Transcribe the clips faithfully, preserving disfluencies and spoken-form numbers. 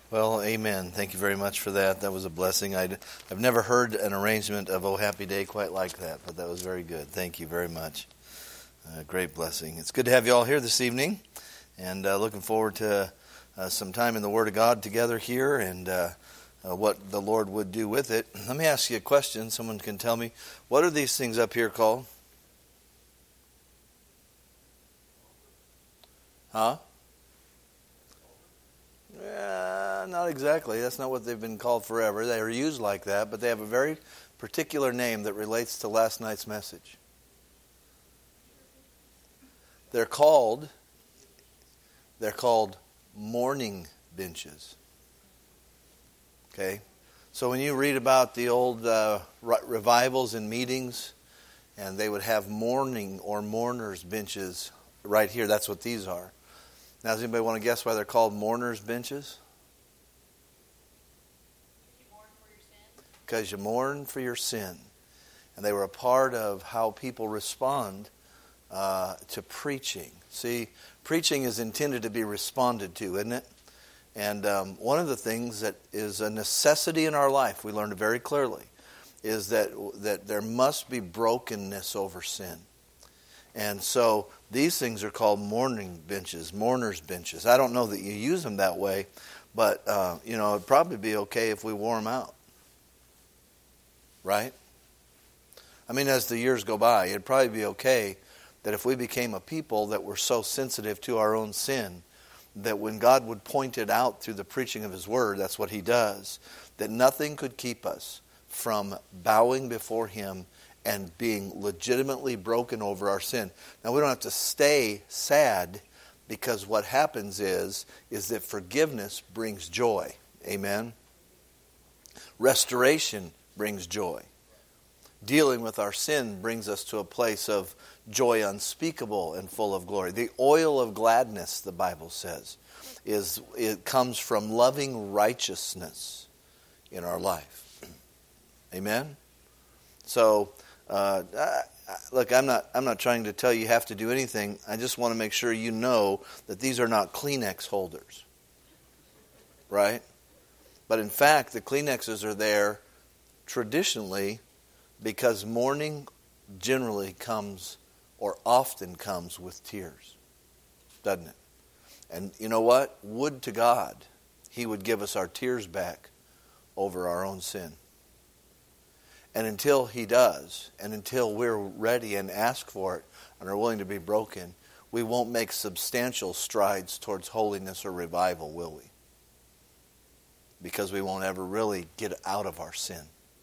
Well, amen. Thank you very much for that. That was a blessing. I'd, I've never heard an arrangement of Oh Happy Day quite like that, but that was very good. Thank you very much. Uh, great blessing. It's good to have you all here this evening, and uh, looking forward to uh, some time in the Word of God together here and uh, uh, what the Lord would do with it. Let me ask you a question. Someone can tell me, what are these things up here called? Huh? Uh, not exactly. That's not what they've been called forever. They are used like that, but they have a very particular name that relates to last night's message. They're called, they're called mourning benches. Okay? So when you read about the old uh, revivals and meetings, and they would have mourning or mourners benches right here, that's what these are. Now, does anybody want to guess why they're called mourners benches? Because you mourn for your sin. And they were a part of how people respond uh, to preaching. See, preaching is intended to be responded to, isn't it? And um, one of the things that is a necessity in our life, we learned it very clearly, is that that there must be brokenness over sin. And so these things are called mourning benches, mourners benches. I don't know that you use them that way, but uh, you know, it'd probably be okay if we wore them out. Right? I mean, as the years go by, it'd probably be okay that if we became a people that were so sensitive to our own sin, that when God would point it out through the preaching of His Word, that's what He does, that nothing could keep us from bowing before Him and being legitimately broken over our sin. Now, we don't have to stay sad, because what happens is, is that forgiveness brings joy. Amen? Restoration brings joy. Dealing with our sin brings us to a place of joy unspeakable and full of glory. The oil of gladness, the Bible says, is it comes from loving righteousness in our life. Amen? So, Uh, I, look, I'm not I'm not trying to tell you you have to do anything. I just want to make sure you know that these are not Kleenex holders. Right? But in fact, the Kleenexes are there traditionally because mourning generally comes or often comes with tears. Doesn't it? And you know what? Would to God He would give us our tears back over our own sin. And until He does, and until we're ready and ask for it and are willing to be broken, we won't make substantial strides towards holiness or revival, will we? Because we won't ever really get out of our sin.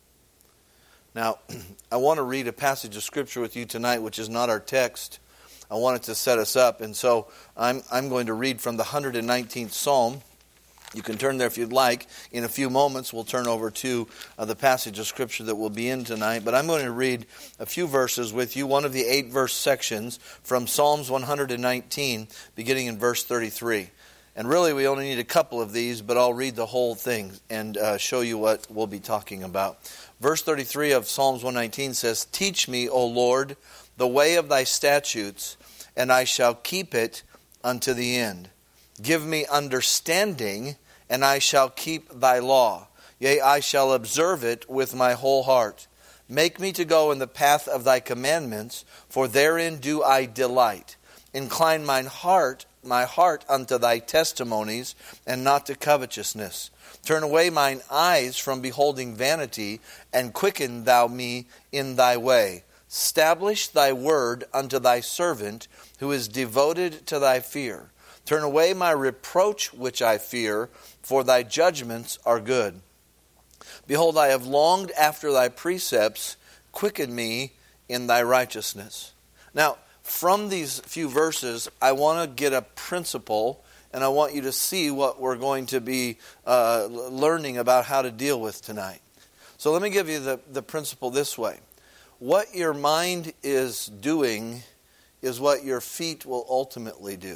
Now, I want to read a passage of Scripture with you tonight, which is not our text. I want it to set us up. And so I'm, I'm going to read from the one hundred nineteenth Psalm. You can turn there if you'd like. In a few moments, we'll turn over to uh, the passage of Scripture that we'll be in tonight. But I'm going to read a few verses with you, one of the eight verse sections from Psalms one hundred nineteen, beginning in verse thirty-three. And really, we only need a couple of these, but I'll read the whole thing and uh, show you what we'll be talking about. Verse thirty-three of Psalms one nineteen says, "Teach me, O Lord, the way of thy statutes, and I shall keep it unto the end. Give me understanding, and I shall keep thy law. Yea, I shall observe it with my whole heart. Make me to go in the path of thy commandments, for therein do I delight. Incline mine heart, my heart unto thy testimonies, and not to covetousness. Turn away mine eyes from beholding vanity, and quicken thou me in thy way. Stablish thy word unto thy servant, who is devoted to thy fear. Turn away my reproach which I fear, for thy judgments are good. Behold, I have longed after thy precepts. Quicken me in thy righteousness." Now, from these few verses, I want to get a principle, and I want you to see what we're going to be uh, learning about how to deal with tonight. So let me give you the, the principle this way. What your mind is doing is what your feet will ultimately do.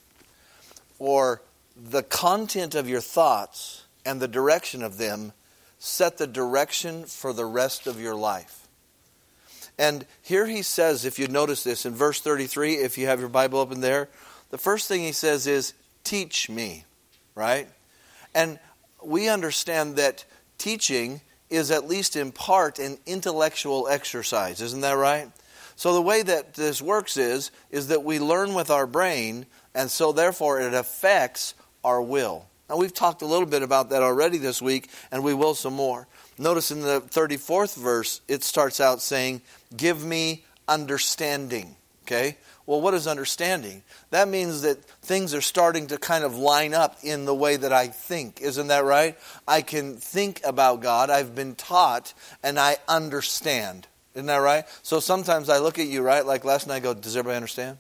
Or the content of your thoughts and the direction of them set the direction for the rest of your life. And here he says, if you notice this, in verse thirty-three, if you have your Bible open there, the first thing he says is, teach me, right? And we understand that teaching is at least in part an intellectual exercise. Isn't that right? So the way that this works is, is that we learn with our brain, and so therefore it affects our will. Now we've talked a little bit about that already this week, and we will some more. Notice in the thirty-fourth verse, it starts out saying, give me understanding. Okay? Well, what is understanding? That means that things are starting to kind of line up in the way that I think. Isn't that right? I can think about God. I've been taught, and I understand. Isn't that right? So sometimes I look at you, right? Like last night, I go, does everybody understand?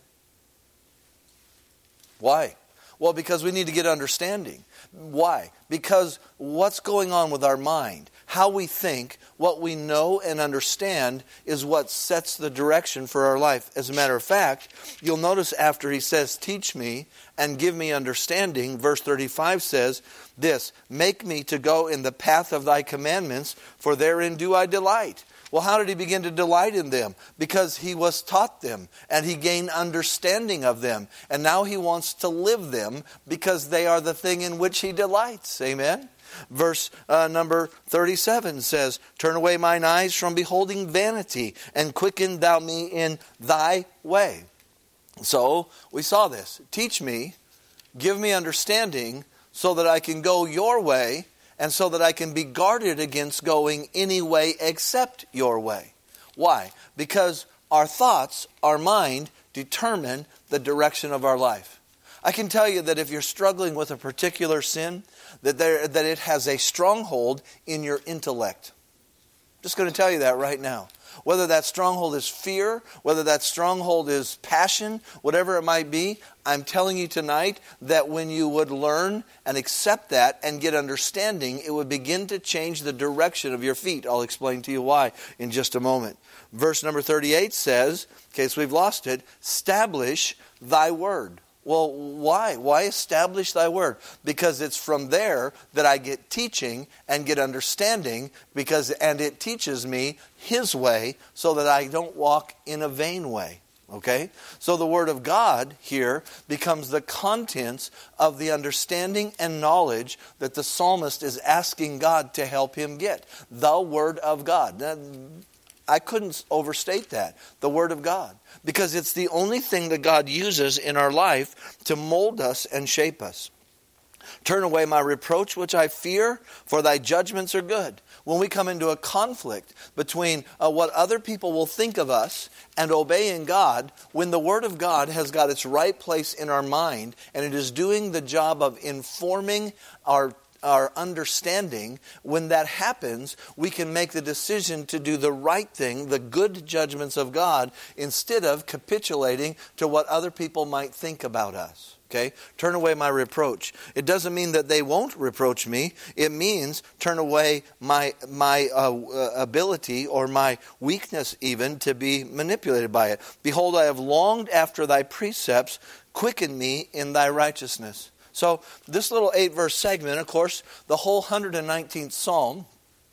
Why? Well, because we need to get understanding. Why? Because what's going on with our mind, how we think, what we know and understand is what sets the direction for our life. As a matter of fact, you'll notice after he says, teach me and give me understanding, verse thirty-five says this, make me to go in the path of thy commandments, for therein do I delight. Well, how did he begin to delight in them? Because he was taught them and he gained understanding of them. And now he wants to live them because they are the thing in which he delights. Amen? Verse uh, number thirty-seven says, turn away mine eyes from beholding vanity and quicken thou me in thy way. So we saw this. Teach me, give me understanding so that I can go your way, and so that I can be guarded against going any way except your way. Why? Because our thoughts, our mind, determine the direction of our life. I can tell you that if you're struggling with a particular sin, that there, that it has a stronghold in your intellect. I'm just going to tell you that right now. Whether that stronghold is fear, whether that stronghold is passion, whatever it might be, I'm telling you tonight that when you would learn and accept that and get understanding, it would begin to change the direction of your feet. I'll explain to you why in just a moment. Verse number thirty-eight says, in case we've lost it, establish thy word. Well, why? Why establish thy word? Because it's from there that I get teaching and get understanding, because and it teaches me his way so that I don't walk in a vain way. Okay? So the word of God here becomes the contents of the understanding and knowledge that the psalmist is asking God to help him get. The word of God. Now, I couldn't overstate that. The Word of God. Because it's the only thing that God uses in our life to mold us and shape us. Turn away my reproach which I fear, for thy judgments are good. When we come into a conflict between uh, what other people will think of us and obeying God, when the Word of God has got its right place in our mind and it is doing the job of informing our our understanding, when that happens, we can make the decision to do the right thing, the good judgments of God, instead of capitulating to what other people might think about us. Okay? Turn away my reproach. It doesn't mean that they won't reproach me. It means turn away my my uh, ability or my weakness even to be manipulated by it. Behold, I have longed after thy precepts. Quicken me in thy righteousness. So this little eight-verse segment, of course, the whole one hundred nineteenth Psalm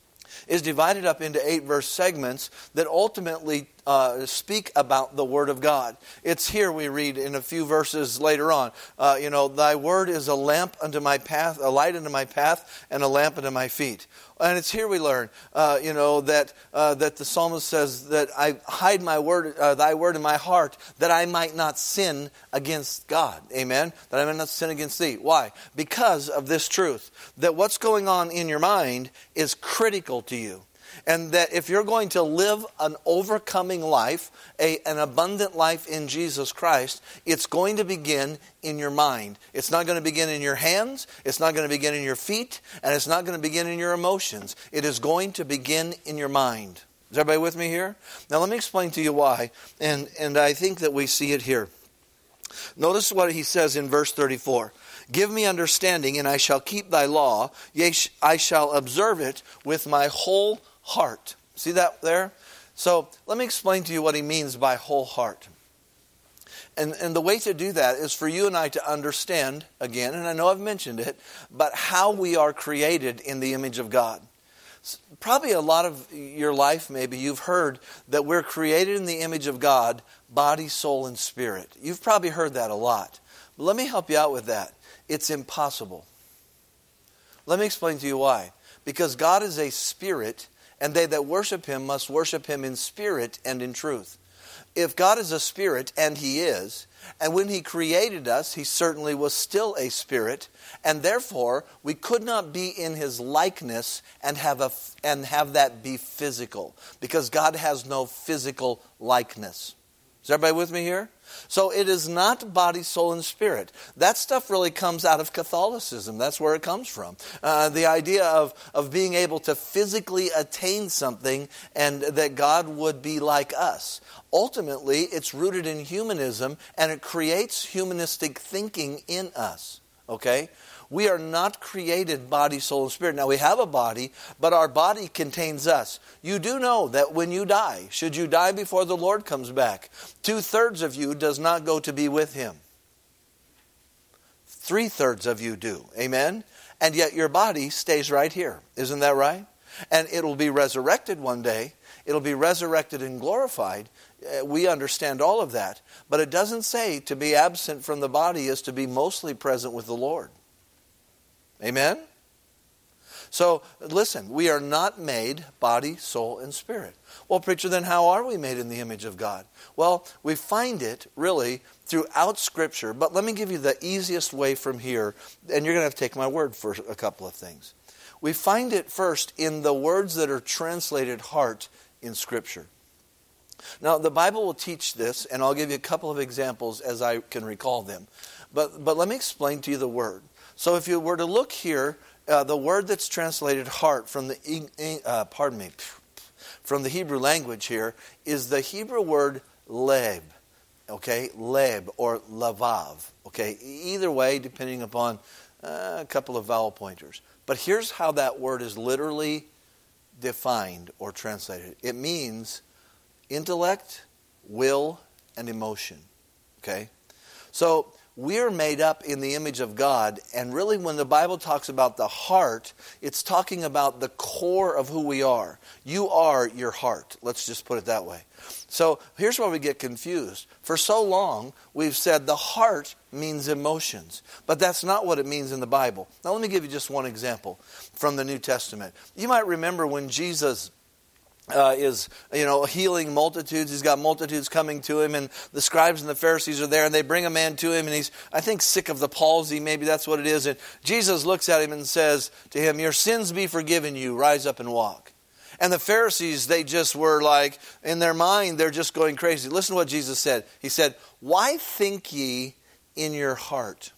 is divided up into eight-verse segments that ultimately uh, speak about the Word of God. It's here we read in a few verses later on, uh, you know, thy word is a lamp unto my path, a light unto my path, and a lamp unto my feet. And it's here we learn, uh, you know, that uh, that the psalmist says that I hide my word, uh, thy word in my heart, that I might not sin against God. Amen? That I might not sin against thee. Why? Because of this truth, that what's going on in your mind is critical to you. And that if you're going to live an overcoming life, a, an abundant life in Jesus Christ, it's going to begin in your mind. It's not going to begin in your hands, it's not going to begin in your feet, and it's not going to begin in your emotions. It is going to begin in your mind. Is everybody with me here? Now let me explain to you why, and, and I think that we see it here. Notice what he says in verse thirty-four. Give me understanding, and I shall keep thy law. Yea, I shall observe it with my whole heart. See that there? So let me explain to you what he means by whole heart. And, and the way to do that is for you and I to understand, again, and I know I've mentioned it, but how we are created in the image of God. Probably a lot of your life, maybe, you've heard that we're created in the image of God, body, soul, and spirit. You've probably heard that a lot. But let me help you out with that. It's impossible. Let me explain to you why. Because God is a spirit, and they that worship him must worship him in spirit and in truth. If God is a spirit, and he is, and when he created us, he certainly was still a spirit, and therefore we could not be in his likeness and have a and have that be physical, because God has no physical likeness. Is everybody with me here? So it is not body, soul, and spirit. That stuff really comes out of Catholicism. That's where it comes from. Uh, the idea of, of being able to physically attain something and that God would be like us. Ultimately, it's rooted in humanism, and it creates humanistic thinking in us. Okay? We are not created body, soul, and spirit. Now, we have a body, but our body contains us. You do know that when you die, should you die before the Lord comes back, two-thirds of you does not go to be with him. Three-thirds of you do. Amen? And yet your body stays right here. Isn't that right? And it will be resurrected one day. It'll be resurrected and glorified. We understand all of that. But it doesn't say to be absent from the body is to be mostly present with the Lord. Amen? So, listen, we are not made body, soul, and spirit. Well, preacher, then how are we made in the image of God? Well, we find it really throughout Scripture, but let me give you the easiest way from here, and you're going to have to take my word for a couple of things. We find it first in the words that are translated heart in Scripture. Now, the Bible will teach this, and I'll give you a couple of examples as I can recall them. But, but let me explain to you the word. So if you were to look here, uh, the word that's translated heart from the uh, pardon me, from the Hebrew language here is the Hebrew word leb, okay, leb or lavav, okay. Either way, depending upon uh, a couple of vowel pointers. But here's how that word is literally defined or translated. It means intellect, will, and emotion. Okay? So we're made up in the image of God, and really when the Bible talks about the heart, it's talking about the core of who we are. You are your heart. Let's just put it that way. So here's where we get confused. For so long, we've said the heart means emotions, but that's not what it means in the Bible. Now let me give you just one example from the New Testament. You might remember when Jesus Uh, is, you know, healing multitudes. He's got multitudes coming to him, and the scribes and the Pharisees are there, and they bring a man to him, and he's, I think, sick of the palsy. Maybe that's what it is. And Jesus looks at him and says to him, "Your sins be forgiven you. Rise up and walk." And the Pharisees, they just were like, in their mind, they're just going crazy. Listen to what Jesus said. He said, "Why think ye in your heart?"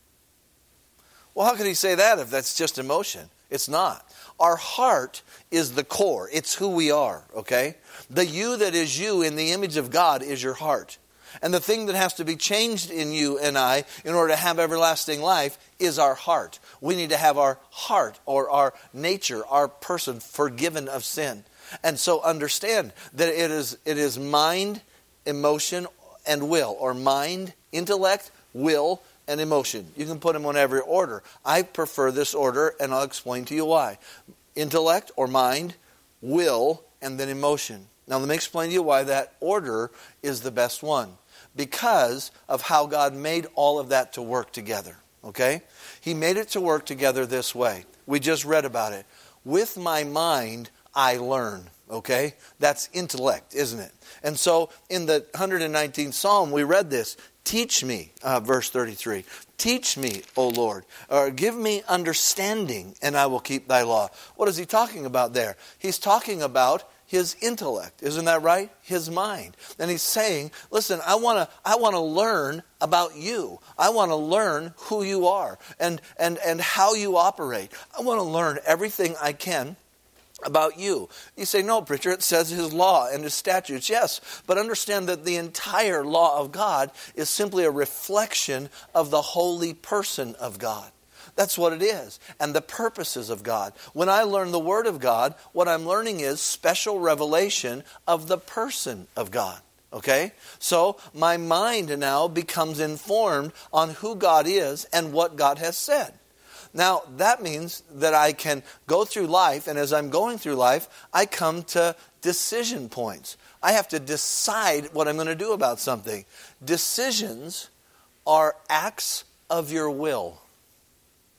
Well, how could he say that if that's just emotion? It's not. Our heart is the core. It's who we are, okay? The you that is you in the image of God is your heart. And the thing that has to be changed in you and I in order to have everlasting life is our heart. We need to have our heart or our nature, our person forgiven of sin. And so understand that it is it is mind, emotion, and will, or mind, intellect, will, and emotion. You can put them on every order. I prefer this order, and I'll explain to you why. Intellect or mind, will, and then emotion. Now let me explain to you why that order is the best one. Because of how God made all of that to work together. Okay? He made it to work together this way. We just read about it. With my mind, I learn. Okay? That's intellect, isn't it? And so in the one hundred nineteenth Psalm, we read this. Teach me, uh, verse thirty-three. Teach me, O Lord, or give me understanding, and I will keep thy law. What is he talking about there? He's talking about his intellect. Isn't that right? His mind. And he's saying, listen, I want to I want to learn about you. I want to learn who you are and, and, and how you operate. I want to learn everything I can about you. You say, no, preacher, it says his law and his statutes. Yes, but understand that the entire law of God is simply a reflection of the holy person of God. That's what it is. And the purposes of God. When I learn the Word of God, what I'm learning is special revelation of the person of God. Okay? So my mind now becomes informed on who God is and what God has said. Now, that means that I can go through life, and as I'm going through life, I come to decision points. I have to decide what I'm going to do about something. Decisions are acts of your will.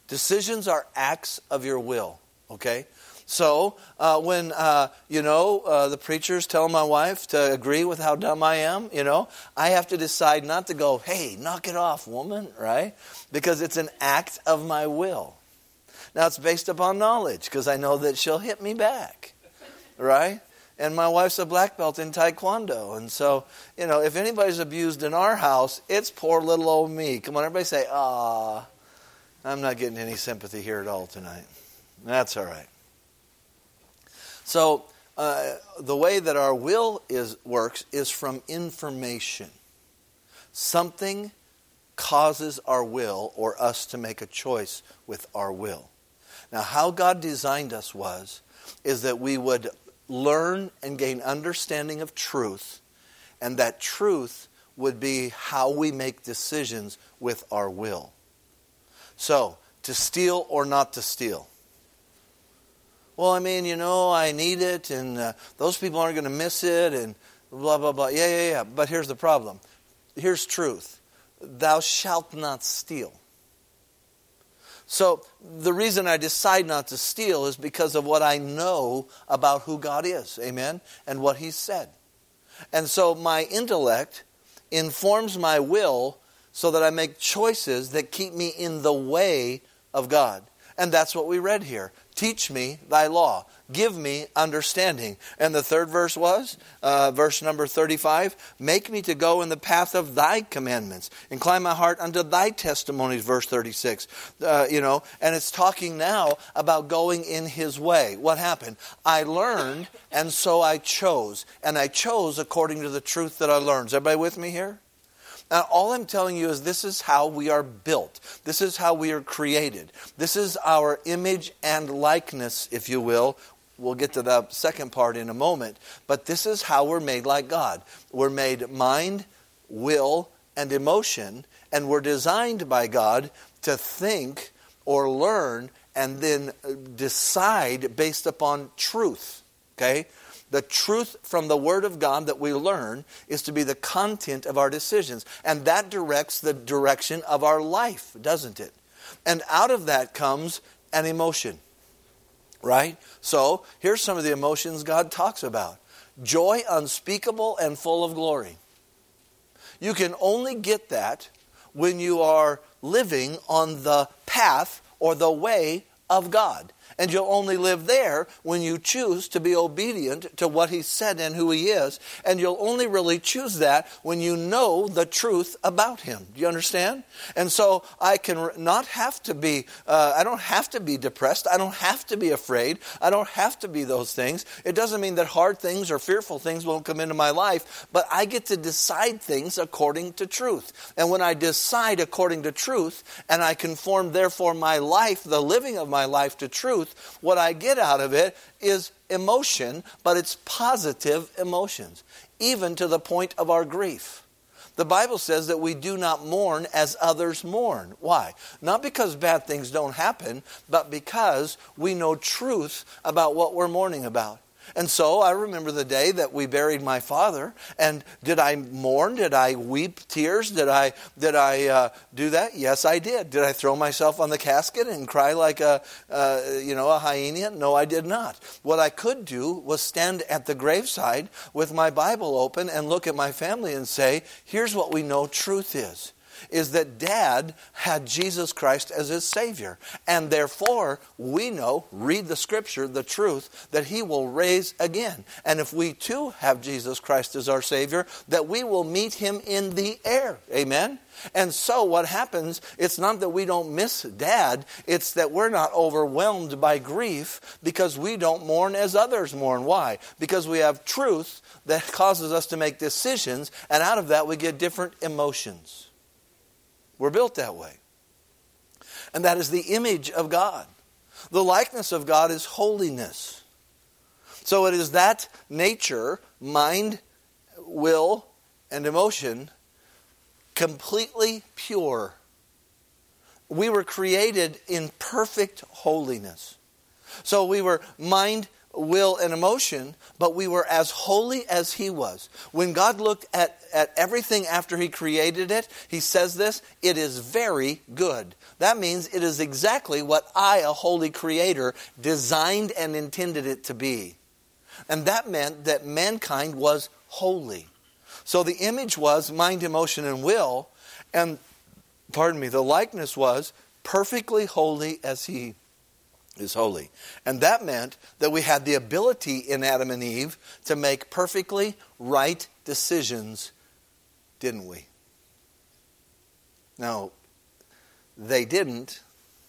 Decisions are acts of your will, okay? So uh, when, uh, you know, uh, the preachers tell my wife to agree with how dumb I am, you know, I have to decide not to go, hey, knock it off, woman, right? Because it's an act of my will. Now, it's based upon knowledge because I know that she'll hit me back, right? And my wife's a black belt in Taekwondo. And so, you know, if anybody's abused in our house, it's poor little old me. Come on, everybody say, ah, I'm not getting any sympathy here at all tonight. That's all right. So uh, the way that our will is works is from information. Something causes our will or us to make a choice with our will. Now, how God designed us was, is that we would learn and gain understanding of truth, and that truth would be how we make decisions with our will. So, to steal or not to steal. Well, I mean, you know, I need it, and uh, those people aren't going to miss it, and blah, blah, blah. Yeah, yeah, yeah. But here's the problem. Here's truth. Thou shalt not steal. So the reason I decide not to steal is because of what I know about who God is, amen, and what He's said. And so my intellect informs my will so that I make choices that keep me in the way of God. And that's what we read here. Teach me thy law. Give me understanding. And the third verse was, uh, verse number thirty-five, make me to go in the path of thy commandments. Incline my heart unto thy testimonies, verse thirty-six. Uh, you know, and it's talking now about going in His way. What happened? I learned, and so I chose. And I chose according to the truth that I learned. Is everybody with me here? Now, all I'm telling you is this is how we are built. This is how we are created. This is our image and likeness, if you will. We'll get to the second part in a moment. But this is how we're made like God. We're made mind, will, and emotion. And we're designed by God to think or learn and then decide based upon truth. Okay? The truth from the Word of God that we learn is to be the content of our decisions. And that directs the direction of our life, doesn't it? And out of that comes an emotion. Right? So, here's some of the emotions God talks about. Joy unspeakable and full of glory. You can only get that when you are living on the path or the way of God. And you'll only live there when you choose to be obedient to what He said and who He is. And you'll only really choose that when you know the truth about Him. Do you understand? And so I can not have to be, uh, I don't have to be depressed. I don't have to be afraid. I don't have to be those things. It doesn't mean that hard things or fearful things won't come into my life. But I get to decide things according to truth. And when I decide according to truth, and I conform therefore my life, the living of my life to truth, what I get out of it is emotion, but it's positive emotions, even to the point of our grief. The Bible says that we do not mourn as others mourn. Why? Not because bad things don't happen, but because we know truth about what we're mourning about. And so I remember the day that we buried my father. And did I mourn? Did I weep tears? Did I did I uh, do that? Yes, I did. Did I throw myself on the casket and cry like a uh, you know a hyena? No, I did not. What I could do was stand at the graveside with my Bible open and look at my family and say, "Here's what we know truth is." Is that Dad had Jesus Christ as his Savior. And therefore, we know, read the Scripture, the truth, that He will raise again. And if we too have Jesus Christ as our Savior, that we will meet Him in the air. Amen? And so what happens, it's not that we don't miss Dad, it's that we're not overwhelmed by grief because we don't mourn as others mourn. Why? Because we have truth that causes us to make decisions, and out of that we get different emotions. We're built that way. And that is the image of God. The likeness of God is holiness. So it is that nature, mind, will, and emotion, completely pure. We were created in perfect holiness. So we were mind, will, and emotion, but we were as holy as He was. When God looked at, at everything after He created it, He says this, it is very good. That means it is exactly what I, a holy Creator, designed and intended it to be. And that meant that mankind was holy. So the image was mind, emotion, and will, and, pardon me, the likeness was perfectly holy as He is holy. And that meant that we had the ability in Adam and Eve to make perfectly right decisions, didn't we? Now, they didn't.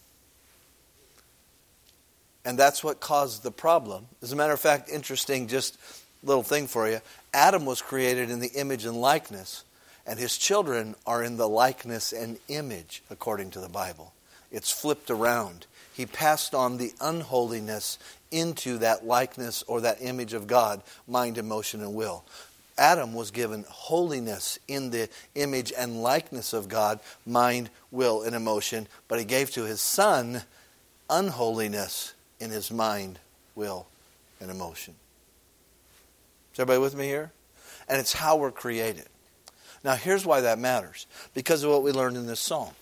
And that's what caused the problem. As a matter of fact, interesting, just little thing for you. Adam was created in the image and likeness, and his children are in the likeness and image, according to the Bible. It's flipped around. He passed on the unholiness into that likeness or that image of God, mind, emotion, and will. Adam was given holiness in the image and likeness of God, mind, will, and emotion, but he gave to his son unholiness in his mind, will, and emotion. Is everybody with me here? And it's how we're created. Now here's why that matters. Because of what we learned in this psalm.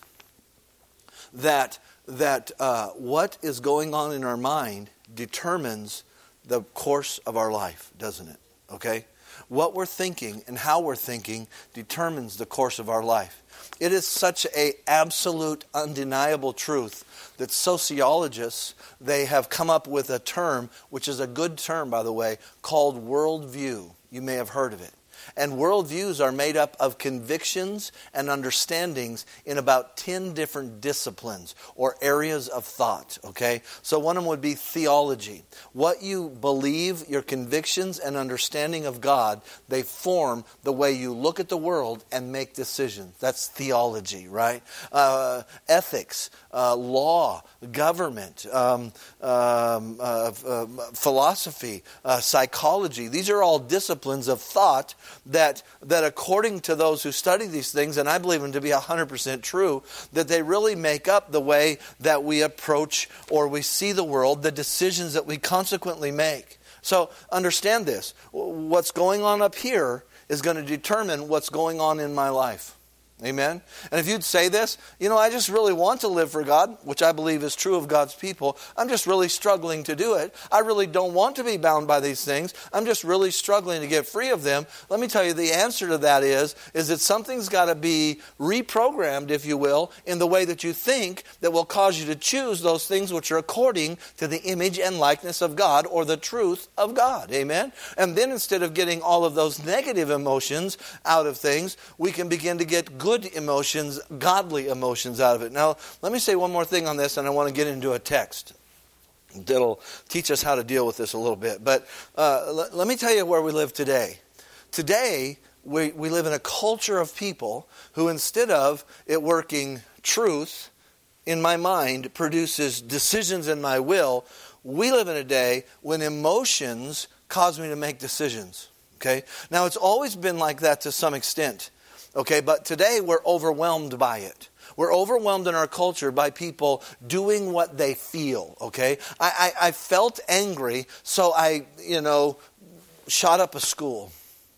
That that uh, what is going on in our mind determines the course of our life, doesn't it? Okay? What we're thinking and how we're thinking determines the course of our life. It is such a absolute, undeniable truth that sociologists, they have come up with a term, which is a good term, by the way, called worldview. You may have heard of it. And worldviews are made up of convictions and understandings in about ten different disciplines or areas of thought, okay? So one of them would be theology. What you believe, your convictions and understanding of God, they form the way you look at the world and make decisions. That's theology, right? Uh, ethics, uh, law, government, um, um, uh, uh, philosophy, uh, psychology. These are all disciplines of thought that that according to those who study these things, and I believe them to be one hundred percent true, that they really make up the way that we approach or we see the world, the decisions that we consequently make. So understand this. What's going on up here is going to determine what's going on in my life. Amen? And if you'd say this, you know, I just really want to live for God, which I believe is true of God's people. I'm just really struggling to do it. I really don't want to be bound by these things. I'm just really struggling to get free of them. Let me tell you, the answer to that is, is that something's got to be reprogrammed, if you will, in the way that you think that will cause you to choose those things which are according to the image and likeness of God or the truth of God. Amen? And then instead of getting all of those negative emotions out of things, we can begin to get good Good emotions, godly emotions out of it. Now, let me say one more thing on this, and I want to get into a text that'll teach us how to deal with this a little bit. But uh, l- let me tell you where we live today. Today, we, we live in a culture of people who, instead of it working truth in my mind, produces decisions in my will. We live in a day when emotions cause me to make decisions. Okay? Now, it's always been like that to some extent. Okay, but today we're overwhelmed by it. We're overwhelmed in our culture by people doing what they feel, okay? I, I, I felt angry, so I, you know, shot up a school.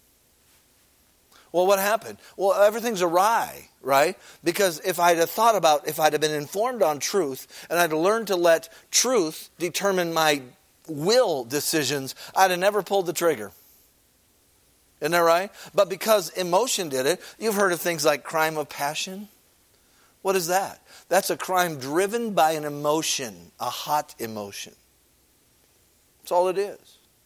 Well, what happened? Well, everything's awry, right? Because if I'd have thought about, if I'd have been informed on truth, and I'd learned to let truth determine my will decisions, I'd have never pulled the trigger. Isn't that right? But because emotion did it, you've heard of things like crime of passion. What is that? That's a crime driven by an emotion, a hot emotion. That's all it is.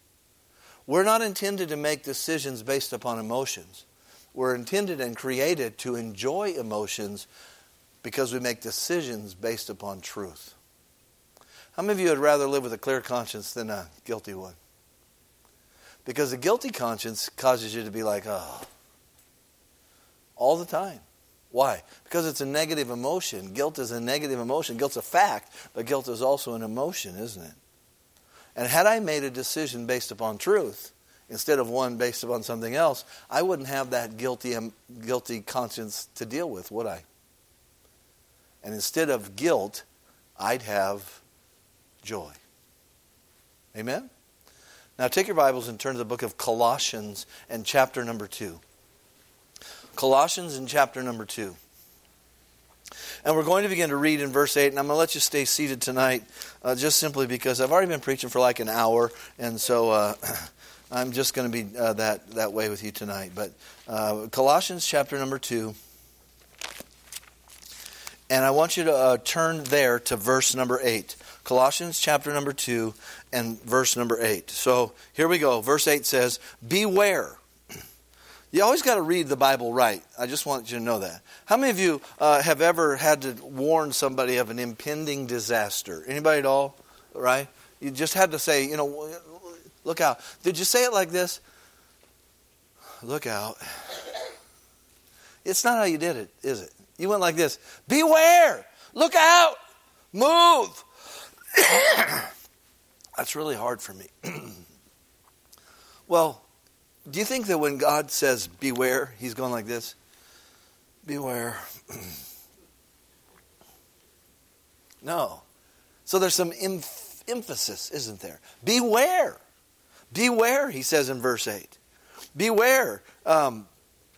We're not intended to make decisions based upon emotions. We're intended and created to enjoy emotions because we make decisions based upon truth. How many of you would rather live with a clear conscience than a guilty one? Because a guilty conscience causes you to be like, oh, all the time. Why? Because it's a negative emotion. Guilt is a negative emotion. Guilt's a fact, but guilt is also an emotion, isn't it? And had I made a decision based upon truth, instead of one based upon something else, I wouldn't have that guilty, um, guilty conscience to deal with, would I? And instead of guilt, I'd have joy. Amen? Now take your Bibles and turn to the book of Colossians and chapter number two. Colossians in chapter number two. And we're going to begin to read in verse eight, and I'm going to let you stay seated tonight uh, just simply because I've already been preaching for like an hour, and so uh, I'm just going to be uh, that, that way with you tonight. But uh, Colossians chapter number two, and I want you to uh, turn there to verse number eight. Colossians chapter number two and verse number eight. So here we go. Verse eight says, beware. You always got to read the Bible right. I just want you to know that. How many of you uh, have ever had to warn somebody of an impending disaster? Anybody at all? Right? You just had to say, you know, look out. Did you say it like this? Look out. It's not how you did it, is it? You went like this. Beware. Look out. Move. That's really hard for me. Well, do you think that when God says beware, he's going like this? Beware. No. So there's some em- emphasis, isn't there? Beware. Beware, he says in verse eight. Beware. Um,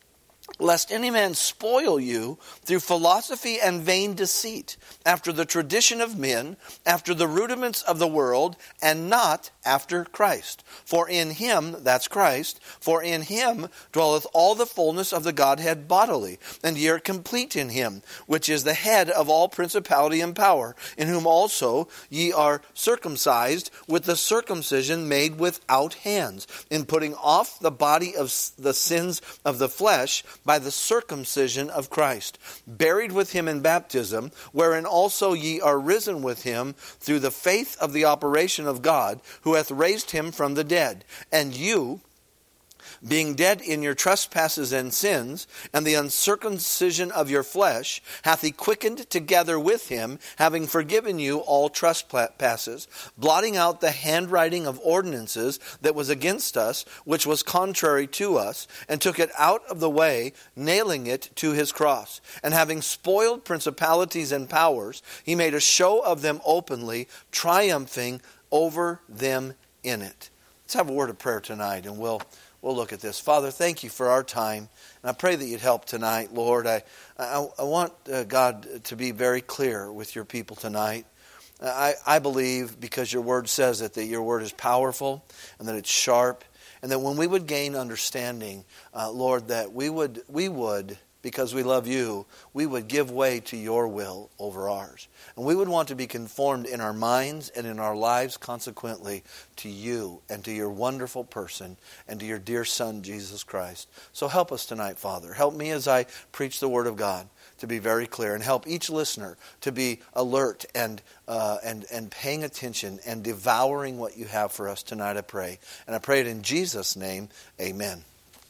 lest any man spoil you through philosophy and vain deceit, after the tradition of men, after the rudiments of the world, and not after Christ. For in him, that's Christ, for in him dwelleth all the fullness of the Godhead bodily, and ye are complete in him, which is the head of all principality and power, in whom also ye are circumcised with the circumcision made without hands, in putting off the body of the sins of the flesh by the circumcision of Christ, buried with him in baptism, wherein also ye are risen with him through the faith of the operation of God, who hath raised him from the dead. And you, being dead in your trespasses and sins, and the uncircumcision of your flesh, hath he quickened together with him, having forgiven you all trespasses, blotting out the handwriting of ordinances that was against us, which was contrary to us, and took it out of the way, nailing it to his cross. And having spoiled principalities and powers, he made a show of them openly, triumphing over them in it. Let's have a word of prayer tonight, and we'll We'll look at this. Father, thank you for our time. And I pray that you'd help tonight, Lord. I, I, I want uh, God to be very clear with your people tonight. I, I believe, because your word says it, that your word is powerful and that it's sharp. And that when we would gain understanding, uh, Lord, that we would, we would, because we love you, we would give way to your will over ours. And we would want to be conformed in our minds and in our lives consequently to you and to your wonderful person and to your dear Son, Jesus Christ. So help us tonight, Father. Help me as I preach the Word of God to be very clear, and help each listener to be alert and uh, and and paying attention and devouring what you have for us tonight, I pray. And I pray it in Jesus' name, amen.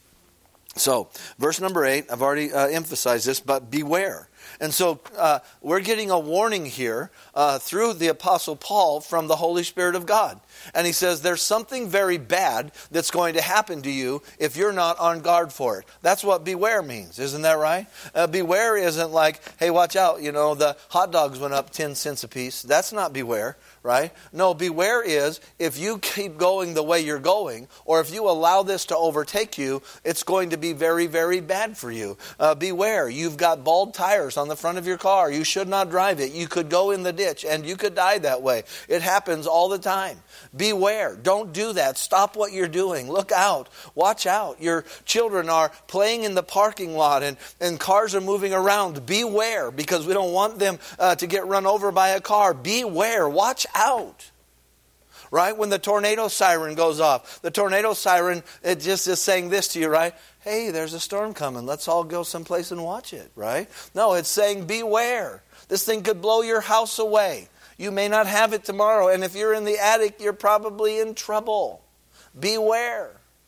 So, verse number eight, I've already uh, emphasized this, but beware. And so uh, we're getting a warning here uh, through the Apostle Paul from the Holy Spirit of God. And he says there's something very bad that's going to happen to you if you're not on guard for it. That's what beware means, isn't that right? Uh, beware isn't like, hey, watch out, you know, the hot dogs went up ten cents a piece. That's not beware, right? No, beware is if you keep going the way you're going, or if you allow this to overtake you, it's going to be very, very bad for you. Uh, beware, you've got bald tires on the front of your car. You should not drive it. You could go in the ditch and you could die that way. It happens all the time. Beware. Don't do that. Stop what you're doing. Look out. Watch out. Your children are playing in the parking lot and, and cars are moving around. Beware, because we don't want them uh, to get run over by a car. Beware. Watch out. Right? When the tornado siren goes off, the tornado siren, it just is saying this to you, right? Hey, there's a storm coming. Let's all go someplace and watch it, right? No, it's saying beware. This thing could blow your house away. You may not have it tomorrow. And if you're in the attic, you're probably in trouble. Beware.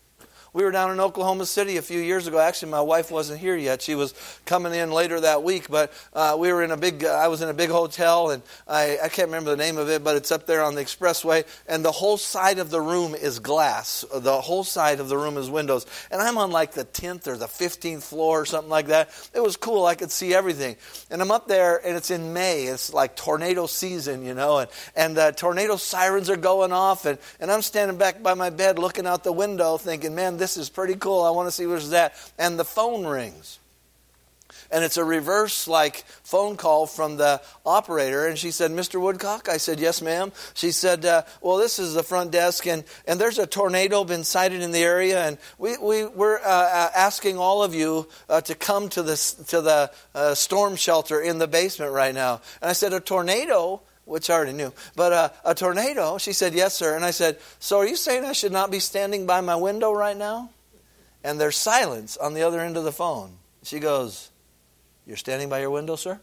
We were down in Oklahoma City a few years ago. Actually, my wife wasn't here yet. She was coming in later that week. But uh, we were in a big, uh, I was in a big hotel, and I, I can't remember the name of it, but it's up there on the expressway. And the whole side of the room is glass. The whole side of the room is windows. And I'm on like the tenth or the fifteenth floor or something like that. It was cool. I could see everything. And I'm up there, and it's in May. It's like tornado season, you know, and, and uh, tornado sirens are going off. And, and I'm standing back by my bed looking out the window thinking, man, this is pretty cool. I want to see what's that. And the phone rings. And it's a reverse like phone call from the operator. And she said, Mister Woodcock? I said, yes, ma'am. She said, uh, well, this is the front desk. And, and there's a tornado been sighted in the area. And we, we, we're uh, asking all of you uh, to come to, this, to the uh, storm shelter in the basement right now. And I said, a tornado? Which I already knew. But uh, a tornado? She said, yes, sir. And I said, so are you saying I should not be standing by my window right now? And there's silence on the other end of the phone. She goes, you're standing by your window, sir?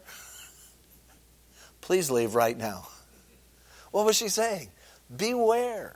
Please leave right now. What was she saying? Beware.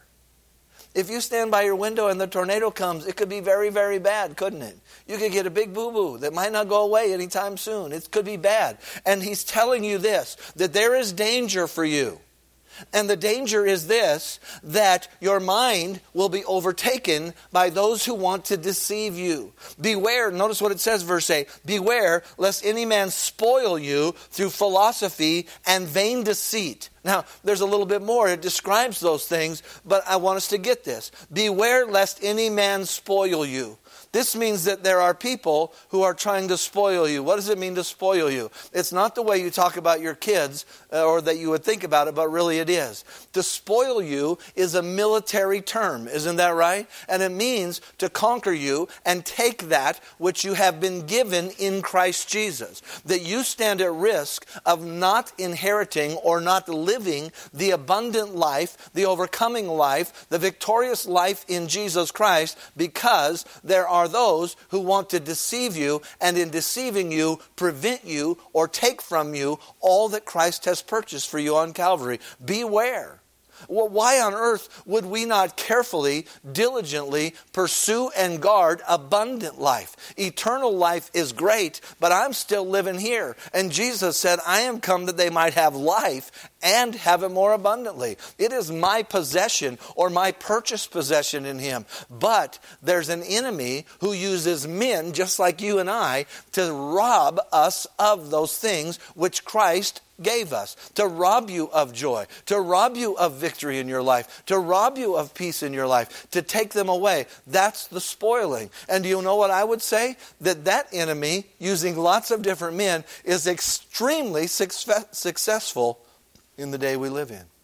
If you stand by your window and the tornado comes, it could be very, very bad, couldn't it? You could get a big boo-boo that might not go away anytime soon. It could be bad. And he's telling you this, that there is danger for you. And the danger is this, that your mind will be overtaken by those who want to deceive you. Beware, notice what it says, verse eight, beware lest any man spoil you through philosophy and vain deceit. Now, there's a little bit more. It describes those things, but I want us to get this. Beware lest any man spoil you. This means that there are people who are trying to spoil you. What does it mean to spoil you? It's not the way you talk about your kids uh, or that you would think about it, but really it is. To spoil you is a military term, isn't that right? And it means to conquer you and take that which you have been given in Christ Jesus. That you stand at risk of not inheriting or not living the abundant life, the overcoming life, the victorious life in Jesus Christ, because there are those who want to deceive you, and in deceiving you, prevent you or take from you all that Christ has purchased for you on Calvary. Beware. Well, why on earth would we not carefully, diligently pursue and guard abundant life? Eternal life is great, but I'm still living here. And Jesus said, I am come that they might have life and have it more abundantly. It is my possession or my purchased possession in Him. But there's an enemy who uses men, just like you and I, to rob us of those things which Christ gave us, to rob you of joy, to rob you of victory in your life, to rob you of peace in your life, to take them away. That's the spoiling. And do you know what I would say? That that enemy, using lots of different men, is extremely success- successful in the day we live in.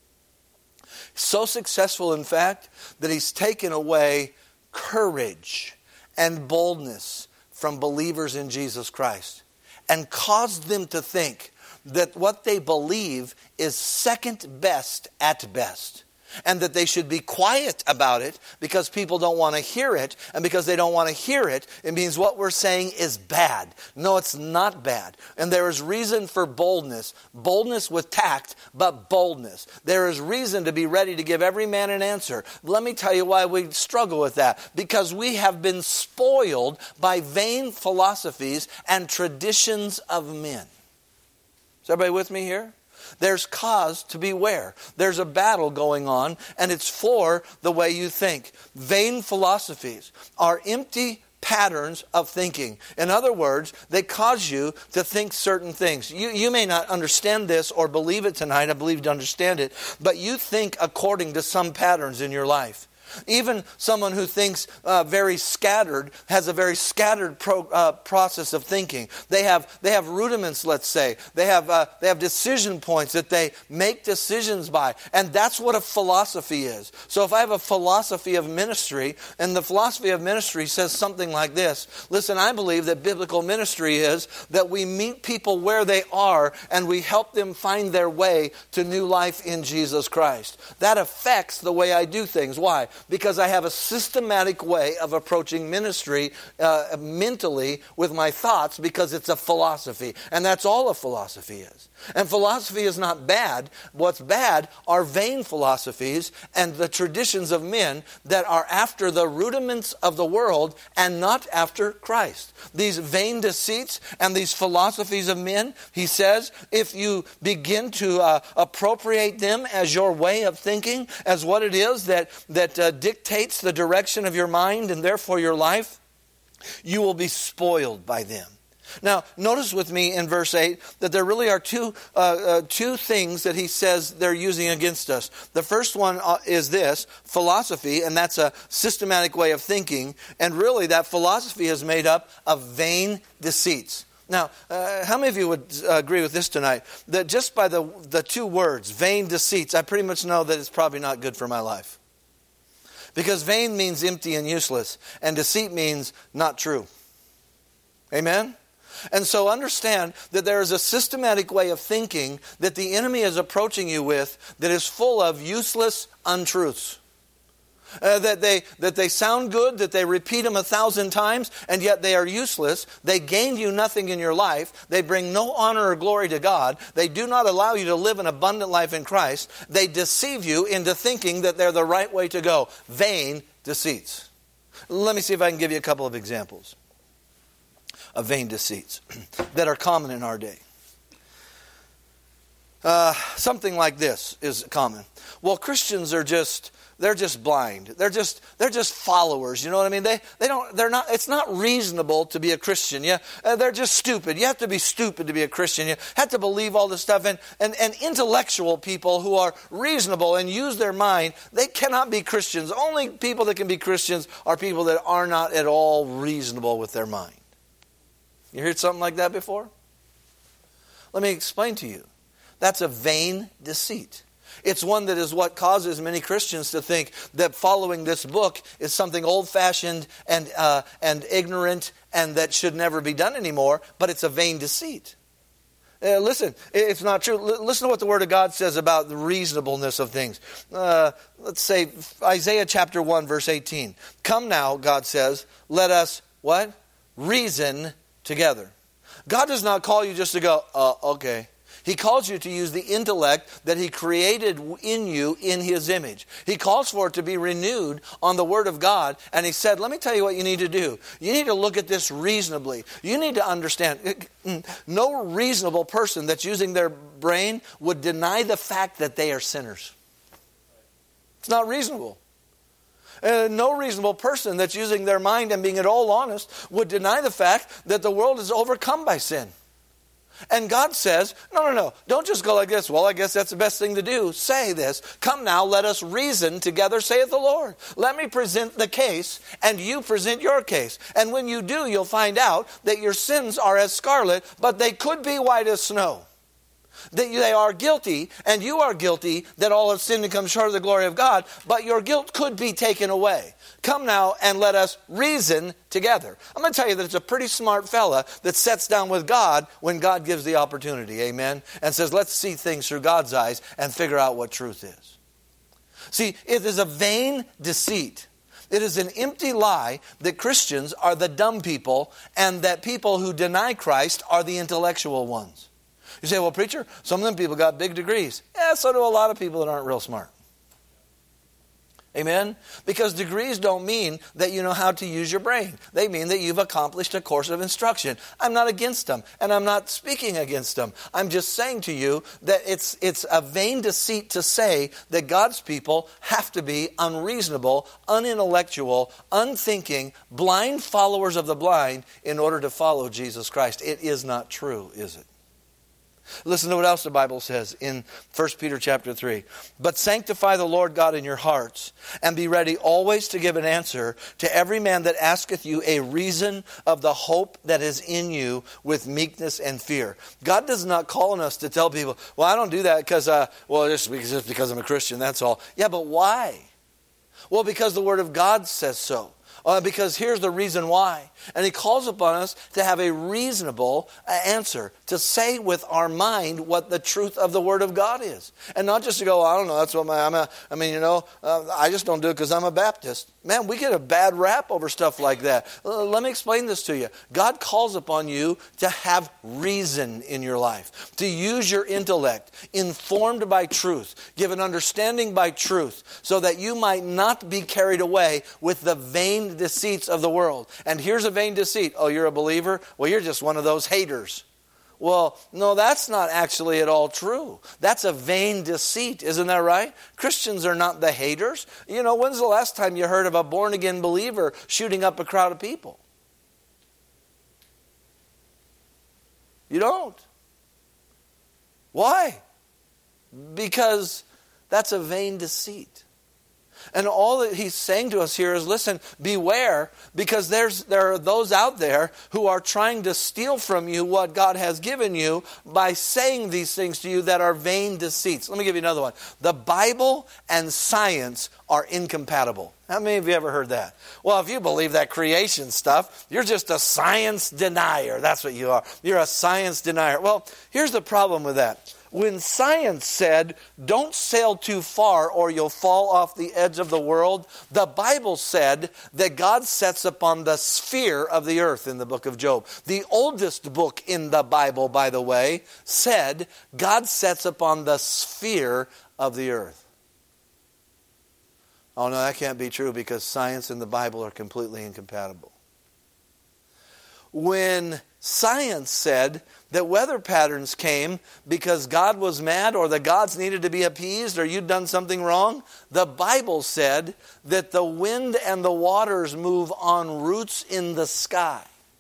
So successful, in fact, that he's taken away courage and boldness from believers in Jesus Christ and caused them to think that what they believe is second best at best. And that they should be quiet about it because people don't want to hear it. And because they don't want to hear it, it means what we're saying is bad. No, it's not bad. And there is reason for boldness. Boldness with tact, but boldness. There is reason to be ready to give every man an answer. Let me tell you why we struggle with that. Because we have been spoiled by vain philosophies and traditions of men. Is everybody with me here? There's cause to beware. There's a battle going on, and it's for the way you think. Vain philosophies are empty patterns of thinking. In other words, they cause you to think certain things. You, you may not understand this or believe it tonight. I believe you understand it. But you think according to some patterns in your life. Even someone who thinks uh, very scattered has a very scattered pro, uh, process of thinking. They have they have rudiments, let's say. They have uh, they have decision points that they make decisions by, and that's what a philosophy is. So if I have a philosophy of ministry, and the philosophy of ministry says something like this: listen, I believe that biblical ministry is that we meet people where they are, and we help them find their way to new life in Jesus Christ. That affects the way I do things. Why? Because I have a systematic way of approaching ministry uh, mentally with my thoughts, because it's a philosophy. And that's all a philosophy is. And philosophy is not bad. What's bad are vain philosophies and the traditions of men that are after the rudiments of the world and not after Christ. These vain deceits and these philosophies of men, he says, if you begin to uh, appropriate them as your way of thinking, as what it is that, that uh, dictates the direction of your mind and therefore your life, you will be spoiled by them. Now, notice with me in verse eight that there really are two uh, uh, two things that he says they're using against us. The first one uh, is this, philosophy, and that's a systematic way of thinking. And really that philosophy is made up of vain deceits. Now, uh, how many of you would uh, agree with this tonight? That just by the, the two words, vain deceits, I pretty much know that it's probably not good for my life. Because vain means empty and useless, and deceit means not true. Amen? And so understand that there is a systematic way of thinking that the enemy is approaching you with that is full of useless untruths. Uh, that they that they sound good, that they repeat them a thousand times, and yet they are useless. They gain you nothing in your life. They bring no honor or glory to God. They do not allow you to live an abundant life in Christ. They deceive you into thinking that they're the right way to go. Vain deceits. Let me see if I can give you a couple of examples of vain deceits that are common in our day. Uh, something like this is common. Well, Christians are just they're just blind. They're just they're just followers. You know what I mean? They they don't they're not. It's not reasonable to be a Christian. Yeah, uh, they're just stupid. You have to be stupid to be a Christian. You have to believe all this stuff. And and and intellectual people who are reasonable and use their mind, they cannot be Christians. Only people that can be Christians are people that are not at all reasonable with their mind. You heard something like that before? Let me explain to you. That's a vain deceit. It's one that is what causes many Christians to think that following this book is something old-fashioned and uh, and ignorant and that should never be done anymore, but it's a vain deceit. Uh, listen, it's not true. L- listen to what the Word of God says about the reasonableness of things. Uh, let's say Isaiah chapter one, verse eighteen. Come now, God says, let us, what? Reason together. God does not call you just to go, uh, okay. He calls you to use the intellect that He created in you in His image. He calls for it to be renewed on the Word of God. And He said, let me tell you what you need to do. You need to look at this reasonably. You need to understand. No reasonable person that's using their brain would deny the fact that they are sinners. It's not reasonable. Uh, no reasonable person that's using their mind and being at all honest would deny the fact that the world is overcome by sin. And God says, no, no, no, don't just go like this. Well, I guess that's the best thing to do. Say this. Come now, let us reason together, saith the Lord. Let me present the case, and you present your case. And when you do, you'll find out that your sins are as scarlet, but they could be white as snow. That they are guilty, and you are guilty, that all have sinned and come short of the glory of God, but your guilt could be taken away. Come now and let us reason together. I'm going to tell you that it's a pretty smart fella that sits down with God when God gives the opportunity, amen, and says, let's see things through God's eyes and figure out what truth is. See, it is a vain deceit. It is an empty lie that Christians are the dumb people and that people who deny Christ are the intellectual ones. You say, well, preacher, some of them people got big degrees. Yeah, so do a lot of people that aren't real smart. Amen? Because degrees don't mean that you know how to use your brain. They mean that you've accomplished a course of instruction. I'm not against them, and I'm not speaking against them. I'm just saying to you that it's it's a vain deceit to say that God's people have to be unreasonable, unintellectual, unthinking, blind followers of the blind in order to follow Jesus Christ. It is not true, is it? Listen to what else the Bible says in First Peter chapter three. But sanctify the Lord God in your hearts, and be ready always to give an answer to every man that asketh you a reason of the hope that is in you with meekness and fear. God does not call on us to tell people, well, I don't do that because, uh, well, just because, just because I'm a Christian, that's all. Yeah, but why? Well, because the Word of God says so. Uh, because here's the reason why. And he calls upon us to have a reasonable uh, answer, to say with our mind what the truth of the Word of God is. And not just to go, I don't know, that's what my, I'm a, I mean, you know, uh, I just don't do it because I'm a Baptist. Man, we get a bad rap over stuff like that. Uh, let me explain this to you. God calls upon you to have reason in your life, to use your intellect, informed by truth, given understanding by truth, so that you might not be carried away with the vain deceits of the world. And here's a vain deceit. Oh, you're a believer? Well, you're just one of those haters. Well, no, that's not actually at all true. That's a vain deceit, isn't that right? Christians are not the haters. You know, when's the last time you heard of a born-again believer shooting up a crowd of people? You don't. Why? Because that's a vain deceit. And all that he's saying to us here is, listen, beware, because there's there are those out there who are trying to steal from you what God has given you by saying these things to you that are vain deceits. Let me give you another one. The Bible and science are incompatible. How many of you ever heard that? Well, if you believe that creation stuff, you're just a science denier. That's what you are. You're a science denier. Well, here's the problem with that. When science said, don't sail too far or you'll fall off the edge of the world, the Bible said that God sets upon the sphere of the earth in the book of Job. The oldest book in the Bible, by the way, said God sets upon the sphere of the earth. Oh no, that can't be true because science and the Bible are completely incompatible. When science said that weather patterns came because God was mad or the gods needed to be appeased or you'd done something wrong, the Bible said that the wind and the waters move on roots in the sky.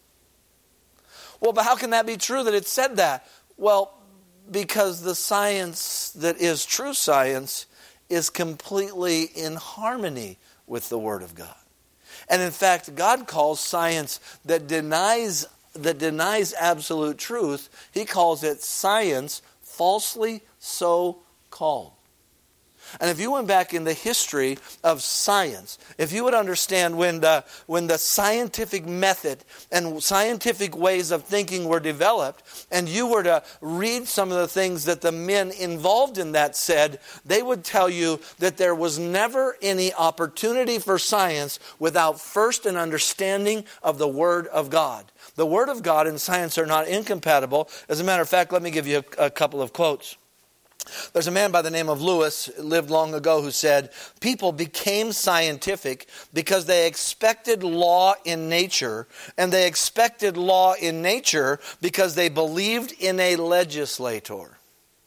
Well, but how can that be true that it said that? Well, because the science that is true science is completely in harmony with the Word of God. And in fact, God calls science that denies that denies absolute truth, he calls it science falsely so called. And if you went back in the history of science, if you would understand when the, when the scientific method and scientific ways of thinking were developed, and you were to read some of the things that the men involved in that said, they would tell you that there was never any opportunity for science without first an understanding of the Word of God. The Word of God and science are not incompatible. As a matter of fact, let me give you a, a couple of quotes. There's a man by the name of Lewis, lived long ago, who said, people became scientific because they expected law in nature, and they expected law in nature because they believed in a legislator.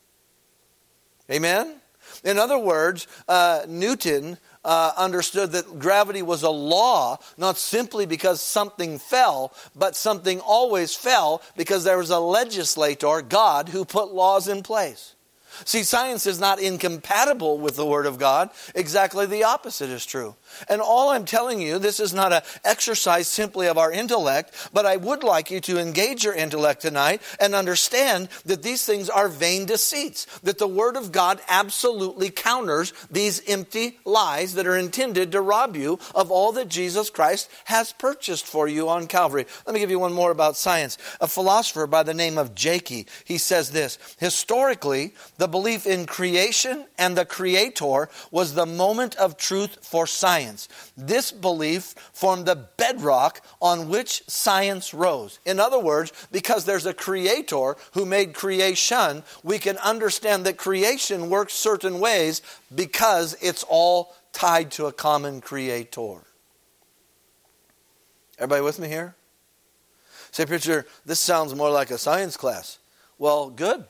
Amen? In other words, uh, Newton uh, understood that gravity was a law, not simply because something fell, but something always fell because there was a legislator, God, who put laws in place. See, science is not incompatible with the Word of God. Exactly the opposite is true. And all I'm telling you, this is not an exercise simply of our intellect, but I would like you to engage your intellect tonight and understand that these things are vain deceits, that the Word of God absolutely counters these empty lies that are intended to rob you of all that Jesus Christ has purchased for you on Calvary. Let me give you one more about science. A philosopher by the name of Jakey, he says this: historically, the belief in creation and the Creator was the moment of truth for science. This belief formed the bedrock on which science rose. In other words, because there's a Creator who made creation, we can understand that creation works certain ways because it's all tied to a common Creator. Everybody with me here? Say, preacher, this sounds more like a science class. Well, good.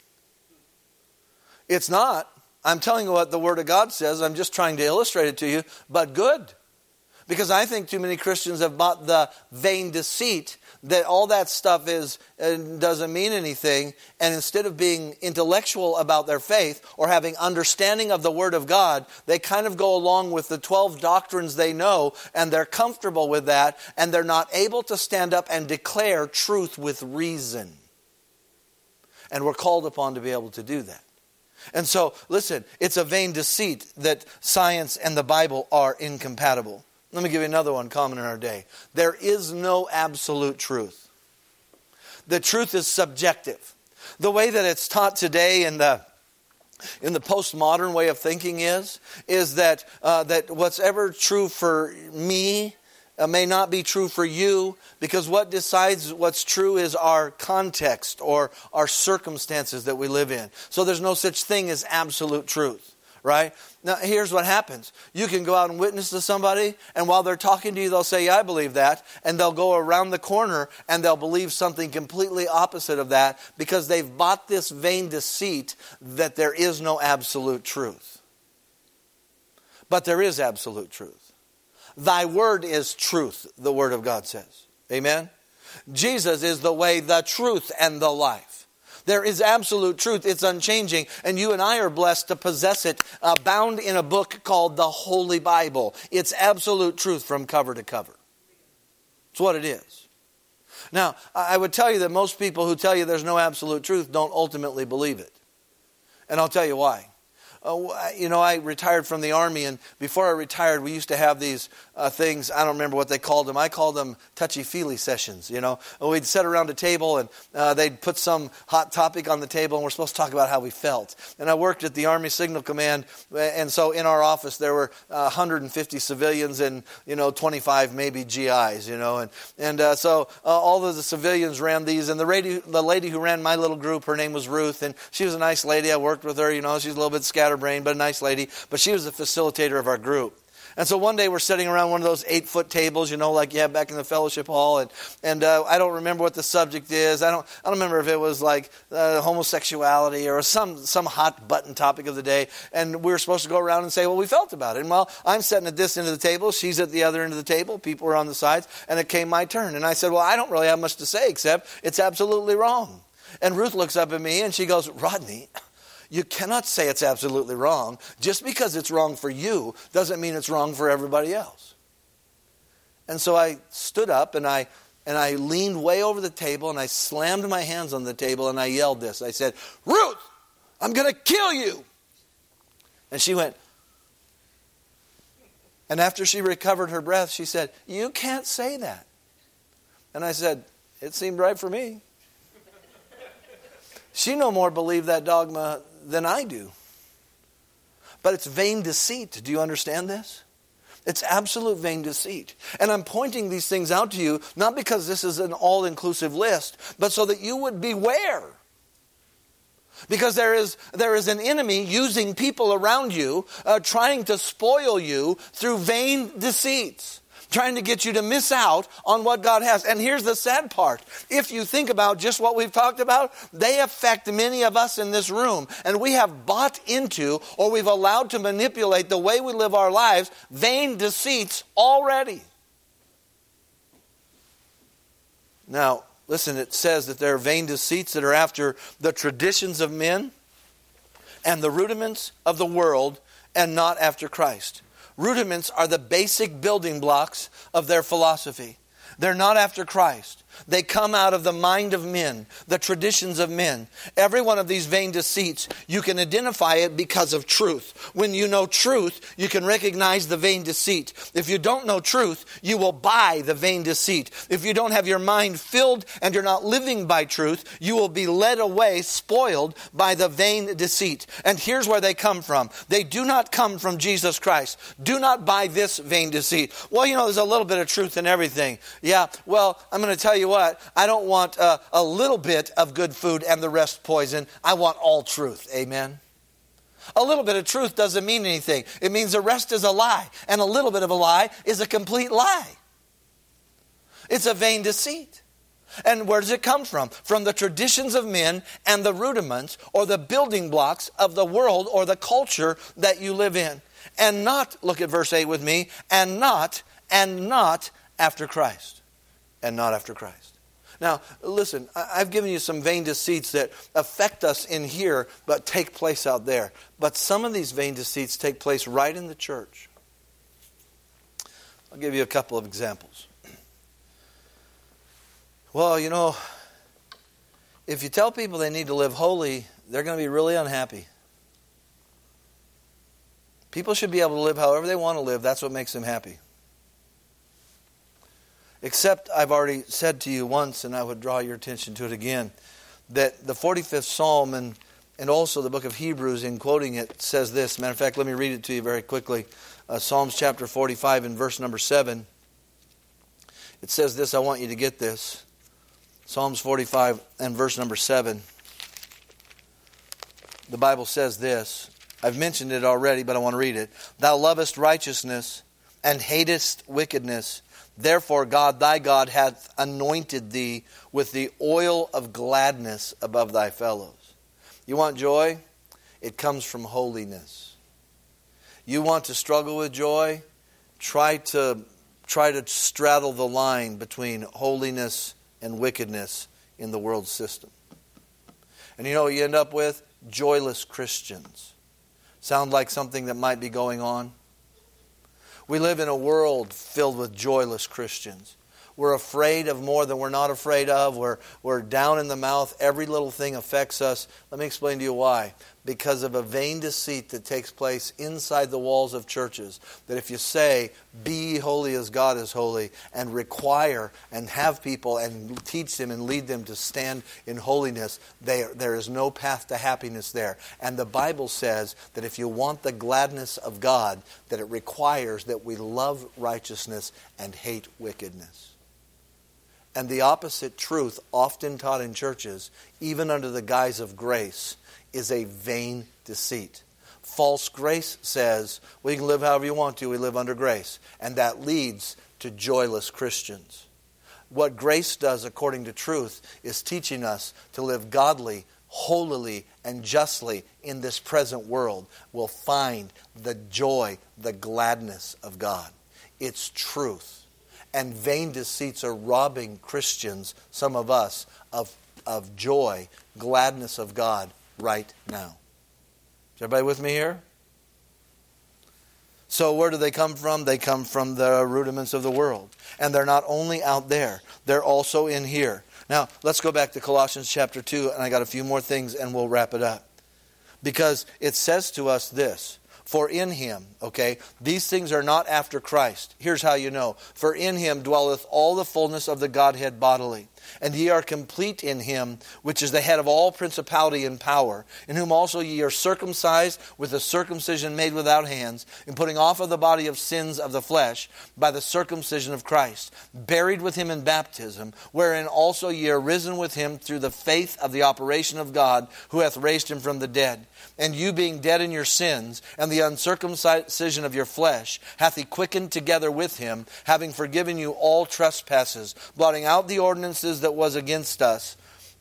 It's not. I'm telling you what the Word of God says. I'm just trying to illustrate it to you, but good. Because I think too many Christians have bought the vain deceit that all that stuff is uh, doesn't mean anything, and instead of being intellectual about their faith or having understanding of the Word of God, they kind of go along with the twelve doctrines they know, and they're comfortable with that, and they're not able to stand up and declare truth with reason. And we're called upon to be able to do that. And so, listen, it's a vain deceit that science and the Bible are incompatible. Let me give you another one common in our day. There is no absolute truth. The truth is subjective. The way that it's taught today in the in the postmodern way of thinking is, is that uh, that what's ever true for me uh, may not be true for you, because what decides what's true is our context or our circumstances that we live in. So there's no such thing as absolute truth. Right? Now, here's what happens. You can go out and witness to somebody, and while they're talking to you, they'll say, yeah, I believe that. And they'll go around the corner, and they'll believe something completely opposite of that, because they've bought this vain deceit that there is no absolute truth. But there is absolute truth. Thy word is truth, the word of God says. Amen? Jesus is the way, the truth, and the life. There is absolute truth. It's unchanging. And you and I are blessed to possess it, uh, bound in a book called the Holy Bible. It's absolute truth from cover to cover. It's what it is. Now, I would tell you that most people who tell you there's no absolute truth don't ultimately believe it. And I'll tell you why. Uh, you know, I retired from the Army, and before I retired, we used to have these uh, things. I don't remember what they called them. I called them touchy-feely sessions, you know. We'd sit around a table, and uh, they'd put some hot topic on the table, and we're supposed to talk about how we felt. And I worked at the Army Signal Command, and so in our office, there were uh, one hundred fifty civilians and, you know, twenty-five maybe G Is, you know. And, and uh, so uh, all of the civilians ran these, and the lady, the lady who ran my little group, her name was Ruth, and she was a nice lady. I worked with her, you know. She's a little bit scatterbrained, but a nice lady. But she was the facilitator of our group. And so one day we're sitting around one of those eight-foot tables, you know, like you have back in the fellowship hall. And, and uh, I don't remember what the subject is. I don't I don't remember if it was like uh, homosexuality or some, some hot-button topic of the day. And we were supposed to go around and say what we felt about it. And while I'm sitting at this end of the table, she's at the other end of the table. People were on the sides. And it came my turn. And I said, well, I don't really have much to say except it's absolutely wrong. And Ruth looks up at me and she goes, Rodney, you cannot say it's absolutely wrong. Just because it's wrong for you doesn't mean it's wrong for everybody else. And so I stood up and I and I leaned way over the table and I slammed my hands on the table and I yelled this. I said, Ruth, I'm going to kill you. And she went. And after she recovered her breath, she said, you can't say that. And I said, it seemed right for me. She no more believed that dogma than I do. But it's vain deceit. Do you understand this? It's absolute vain deceit. And I'm pointing these things out to you, not because this is an all-inclusive list, but so that you would beware. Because there is, there is an enemy using people around you, uh, trying to spoil you through vain deceits. Trying to get you to miss out on what God has. And here's the sad part. If you think about just what we've talked about, they affect many of us in this room. And we have bought into, or we've allowed to manipulate the way we live our lives, vain deceits already. Now, listen, it says that there are vain deceits that are after the traditions of men and the rudiments of the world and not after Christ. Rudiments are the basic building blocks of their philosophy. They're not after Christ. They come out of the mind of men, the traditions of men. Every one of these vain deceits, you can identify it because of truth. When you know truth, you can recognize the vain deceit. If you don't know truth, you will buy the vain deceit. If you don't have your mind filled and you're not living by truth, you will be led away, spoiled by the vain deceit. And here's where they come from. They do not come from Jesus Christ. Do not buy this vain deceit. Well, you know, there's a little bit of truth in everything. Yeah, well, I'm going to tell you what, I don't want uh, a little bit of good food and the rest poison. I want all truth. Amen. A little bit of truth doesn't mean anything. It means the rest is a lie. And a little bit of a lie is a complete lie. It's a vain deceit. And where does it come from? From the traditions of men and the rudiments or the building blocks of the world or the culture that you live in. And not, look at verse eight with me, and not, and not after Christ. And not after Christ. Now, listen, I've given you some vain deceits that affect us in here, but take place out there. But some of these vain deceits take place right in the church. I'll give you a couple of examples. Well, you know, if you tell people they need to live holy, they're going to be really unhappy. People should be able to live however they want to live. That's what makes them happy. Except I've already said to you once, and I would draw your attention to it again, that the forty-fifth Psalm and, and also the book of Hebrews, in quoting it, says this. Matter of fact, let me read it to you very quickly. Uh, Psalms chapter forty-five and verse number seven. It says this, I want you to get this. Psalms forty-five and verse number seven. The Bible says this. I've mentioned it already, but I want to read it. Thou lovest righteousness and hatest wickedness. Therefore God, thy God, hath anointed thee with the oil of gladness above thy fellows. You want joy? It comes from holiness. You want to struggle with joy? Try to, try to straddle the line between holiness and wickedness in the world system. And you know what you end up with? Joyless Christians. Sound like something that might be going on? We live in a world filled with joyless Christians. We're afraid of more than we're not afraid of. We're, we're down in the mouth. Every little thing affects us. Let me explain to you why. Because of a vain deceit that takes place inside the walls of churches. That if you say, be ye holy as God is holy, and require and have people and teach them and lead them to stand in holiness, they, there is no path to happiness there. And the Bible says that if you want the gladness of God, that it requires that we love righteousness and hate wickedness. And the opposite truth, often taught in churches, even under the guise of grace, is a vain deceit. False grace says, well, you can live however you want to, we live under grace. And that leads to joyless Christians. What grace does, according to truth, is teaching us to live godly, holily, and justly in this present world. We'll find the joy, the gladness of God. It's truth. And vain deceits are robbing Christians, some of us, of, of joy, gladness of God right now. Is everybody with me here? So where do they come from? They come from the rudiments of the world. And they're not only out there, they're also in here. Now, let's go back to Colossians chapter two, and I got a few more things, and we'll wrap it up. Because it says to us this. For in Him, okay, these things are not after Christ. Here's how you know. For in Him dwelleth all the fullness of the Godhead bodily. And ye are complete in Him, which is the head of all principality and power, in whom also ye are circumcised with a circumcision made without hands, in putting off of the body of sins of the flesh by the circumcision of Christ, buried with Him in baptism, wherein also ye are risen with Him through the faith of the operation of God, who hath raised Him from the dead. And you being dead in your sins, and the uncircumcision of your flesh, hath He quickened together with Him, having forgiven you all trespasses, blotting out the ordinances that was against us,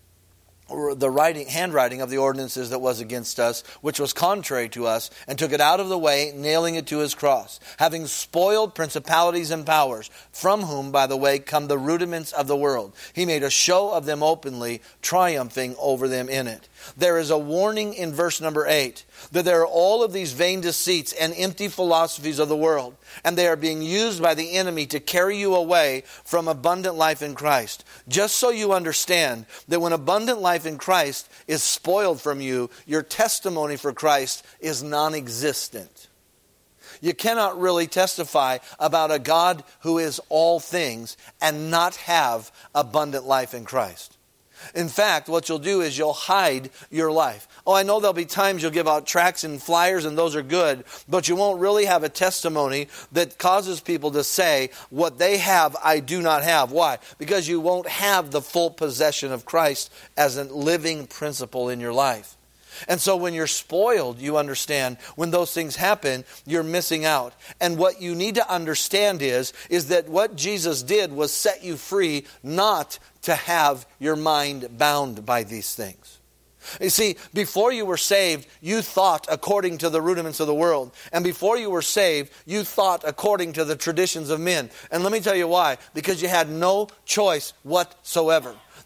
or the writing, handwriting of the ordinances that was against us, which was contrary to us, and took it out of the way, nailing it to His cross, having spoiled principalities and powers, from whom, by the way, come the rudiments of the world. He made a show of them openly, triumphing over them in it. There is a warning in verse number eight that there are all of these vain deceits and empty philosophies of the world, and they are being used by the enemy to carry you away from abundant life in Christ. Just so you understand that when abundant life in Christ is spoiled from you, your testimony for Christ is non-existent. You cannot really testify about a God who is all things and not have abundant life in Christ. In fact, what you'll do is you'll hide your life. Oh, I know there'll be times you'll give out tracts and flyers, and those are good, but you won't really have a testimony that causes people to say, what they have, I do not have. Why? Because you won't have the full possession of Christ as a living principle in your life. And so when you're spoiled, you understand, when those things happen, you're missing out. And what you need to understand is, is that what Jesus did was set you free, not to have your mind bound by these things. You see, before you were saved, you thought according to the rudiments of the world. And before you were saved, you thought according to the traditions of men. And let me tell you why. Because you had no choice whatsoever.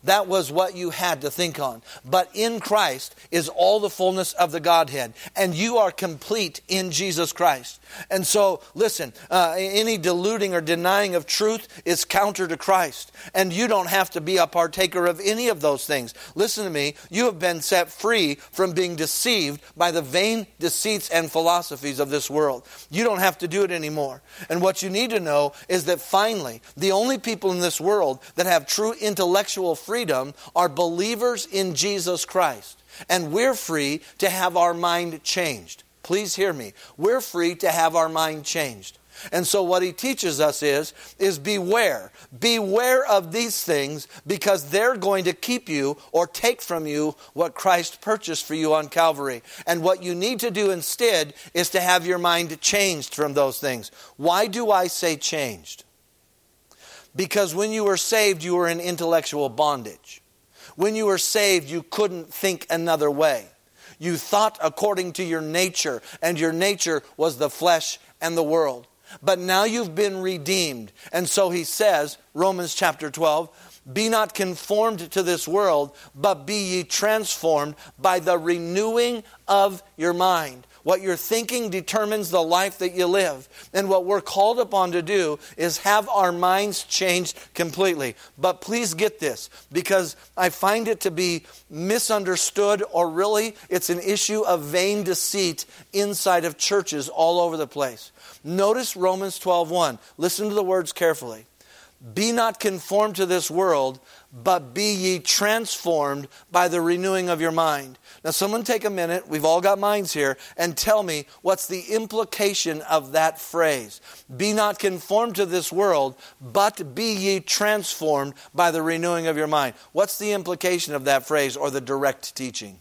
That was what you had to think on. But in Christ is all the fullness of the Godhead. And you are complete in Jesus Christ. And so, listen, uh, any diluting or denying of truth is counter to Christ. And you don't have to be a partaker of any of those things. Listen to me. You have been set free from being deceived by the vain deceits and philosophies of this world. You don't have to do it anymore. And what you need to know is that finally, the only people in this world that have true intellectual freedom are believers in Jesus Christ. And we're free to have our mind changed. Please hear me. We're free to have our mind changed. And so what he teaches us is, is beware. Beware of these things, because they're going to keep you or take from you what Christ purchased for you on Calvary. And what you need to do instead is to have your mind changed from those things. Why do I say changed? Because when you were saved, you were in intellectual bondage. When you were saved, you couldn't think another way. You thought according to your nature, and your nature was the flesh and the world. But now you've been redeemed. And so he says, Romans chapter twelve, be not conformed to this world, but be ye transformed by the renewing of your mind. What you're thinking determines the life that you live. And what we're called upon to do is have our minds changed completely. But please get this, because I find it to be misunderstood, or really it's an issue of vain deceit inside of churches all over the place. Notice Romans twelve one. Listen to the words carefully. Be not conformed to this world, but be ye transformed by the renewing of your mind. Now someone take a minute, we've all got minds here, and tell me what's the implication of that phrase. Be not conformed to this world, but be ye transformed by the renewing of your mind. What's the implication of that phrase, or the direct teaching?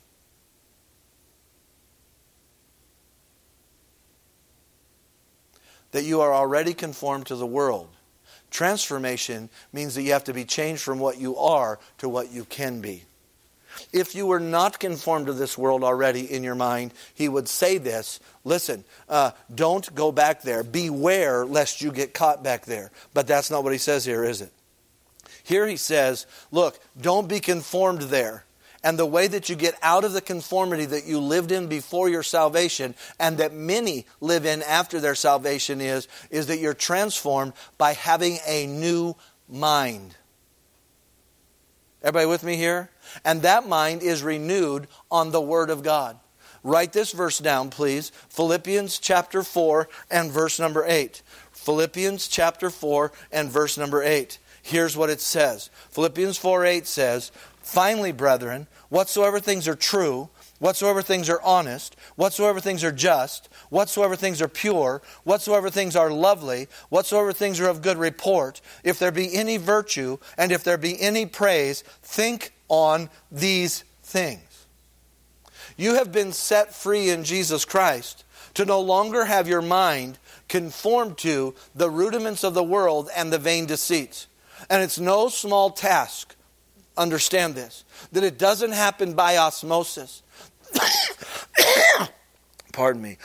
That you are already conformed to the world. Transformation means that you have to be changed from what you are to what you can be. If you were not conformed to this world already in your mind, he would say this, listen, uh, don't go back there. Beware lest you get caught back there. But that's not what he says here, is it? Here he says, look, don't be conformed there. And the way that you get out of the conformity that you lived in before your salvation, and that many live in after their salvation, is, is that you're transformed by having a new mind. Everybody with me here? And that mind is renewed on the Word of God. Write this verse down, please. Philippians chapter four and verse number eight. Philippians chapter four and verse number eight. Here's what it says. Philippians four eight says, finally, brethren, whatsoever things are true, whatsoever things are honest, whatsoever things are just, whatsoever things are pure, whatsoever things are lovely, whatsoever things are of good report, if there be any virtue, and if there be any praise, think on these things. You have been set free in Jesus Christ to no longer have your mind conformed to the rudiments of the world and the vain deceits. And it's no small task, understand this, that it doesn't happen by osmosis. Pardon me.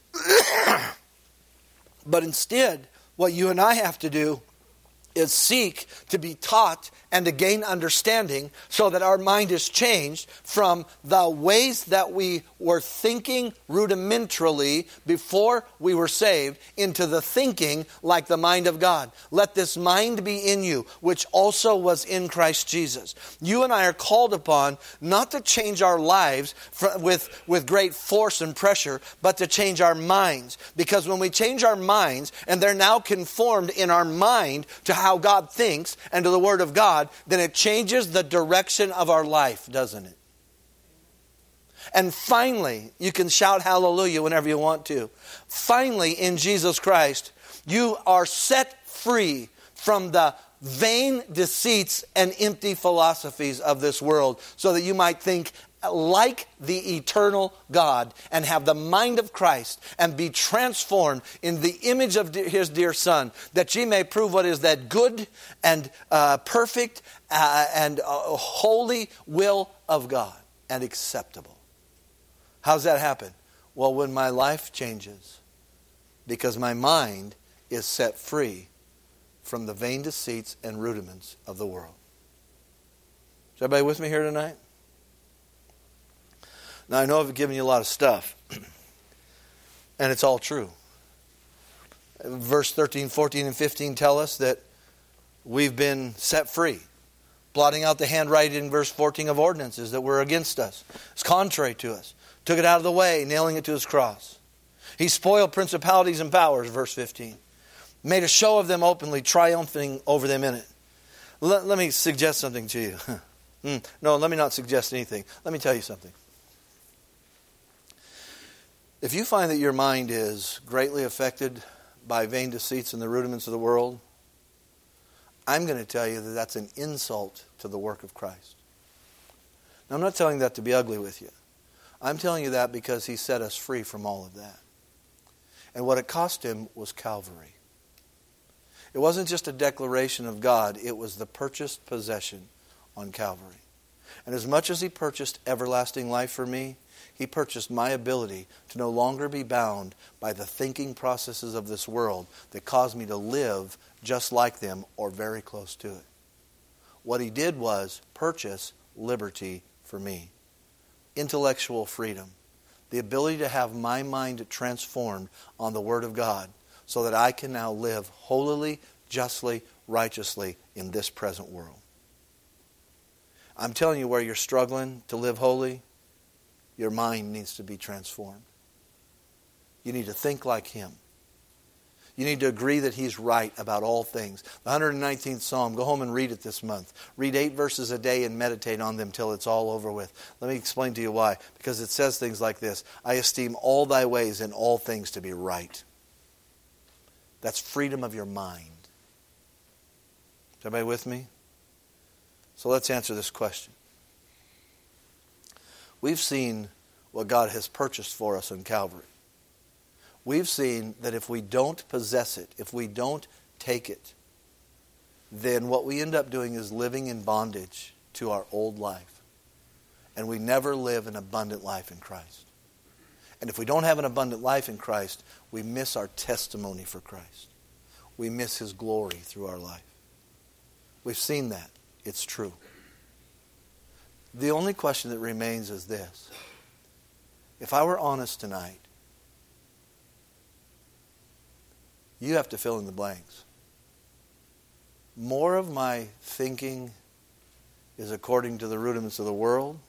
But instead, what you and I have to do is seek to be taught and to gain understanding so that our mind is changed from the ways that we were thinking rudimentarily before we were saved into the thinking like the mind of God. Let this mind be in you, which also was in Christ Jesus. You and I are called upon not to change our lives with, with great force and pressure, but to change our minds. Because when we change our minds, and they're now conformed in our mind to how God thinks and to the Word of God, then it changes the direction of our life, doesn't it? And finally, you can shout hallelujah whenever you want to. Finally, in Jesus Christ, you are set free from the vain deceits and empty philosophies of this world, so that you might think like the eternal God and have the mind of Christ and be transformed in the image of His dear Son, that ye may prove what is that good and uh, perfect uh, and uh, holy will of God, and acceptable. How's that happen? Well, when my life changes, because my mind is set free from the vain deceits and rudiments of the world. Is everybody with me here tonight? Now, I know I've given you a lot of stuff, and it's all true. Verse thirteen, fourteen, and fifteen tell us that we've been set free, blotting out the handwriting in verse fourteen of ordinances that were against us. It's contrary to us. Took it out of the way, nailing it to his cross. He spoiled principalities and powers, verse fifteen. Made a show of them openly, triumphing over them in it. Let, let me suggest something to you. mm, no, let me not suggest anything. Let me tell you something. If you find that your mind is greatly affected by vain deceits and the rudiments of the world, I'm going to tell you that that's an insult to the work of Christ. Now, I'm not telling that to be ugly with you. I'm telling you that because he set us free from all of that. And what it cost him was Calvary. It wasn't just a declaration of God, it was the purchased possession on Calvary. And as much as he purchased everlasting life for me, he purchased my ability to no longer be bound by the thinking processes of this world that cause me to live just like them or very close to it. What he did was purchase liberty for me. Intellectual freedom. The ability to have my mind transformed on the Word of God so that I can now live holily, justly, righteously in this present world. I'm telling you, where you're struggling to live holy, your mind needs to be transformed. You need to think like him. You need to agree that he's right about all things. The one hundred nineteenth Psalm, go home and read it this month. Read eight verses a day and meditate on them till it's all over with. Let me explain to you why. Because it says things like this: I esteem all thy ways and all things to be right. That's freedom of your mind. Is everybody with me? So let's answer this question. We've seen what God has purchased for us on Calvary. We've seen that if we don't possess it, if we don't take it, then what we end up doing is living in bondage to our old life. And we never live an abundant life in Christ. And if we don't have an abundant life in Christ, we miss our testimony for Christ. We miss his glory through our life. We've seen that. It's true. The only question that remains is this. If I were honest tonight, you have to fill in the blanks. More of my thinking is according to the rudiments of the world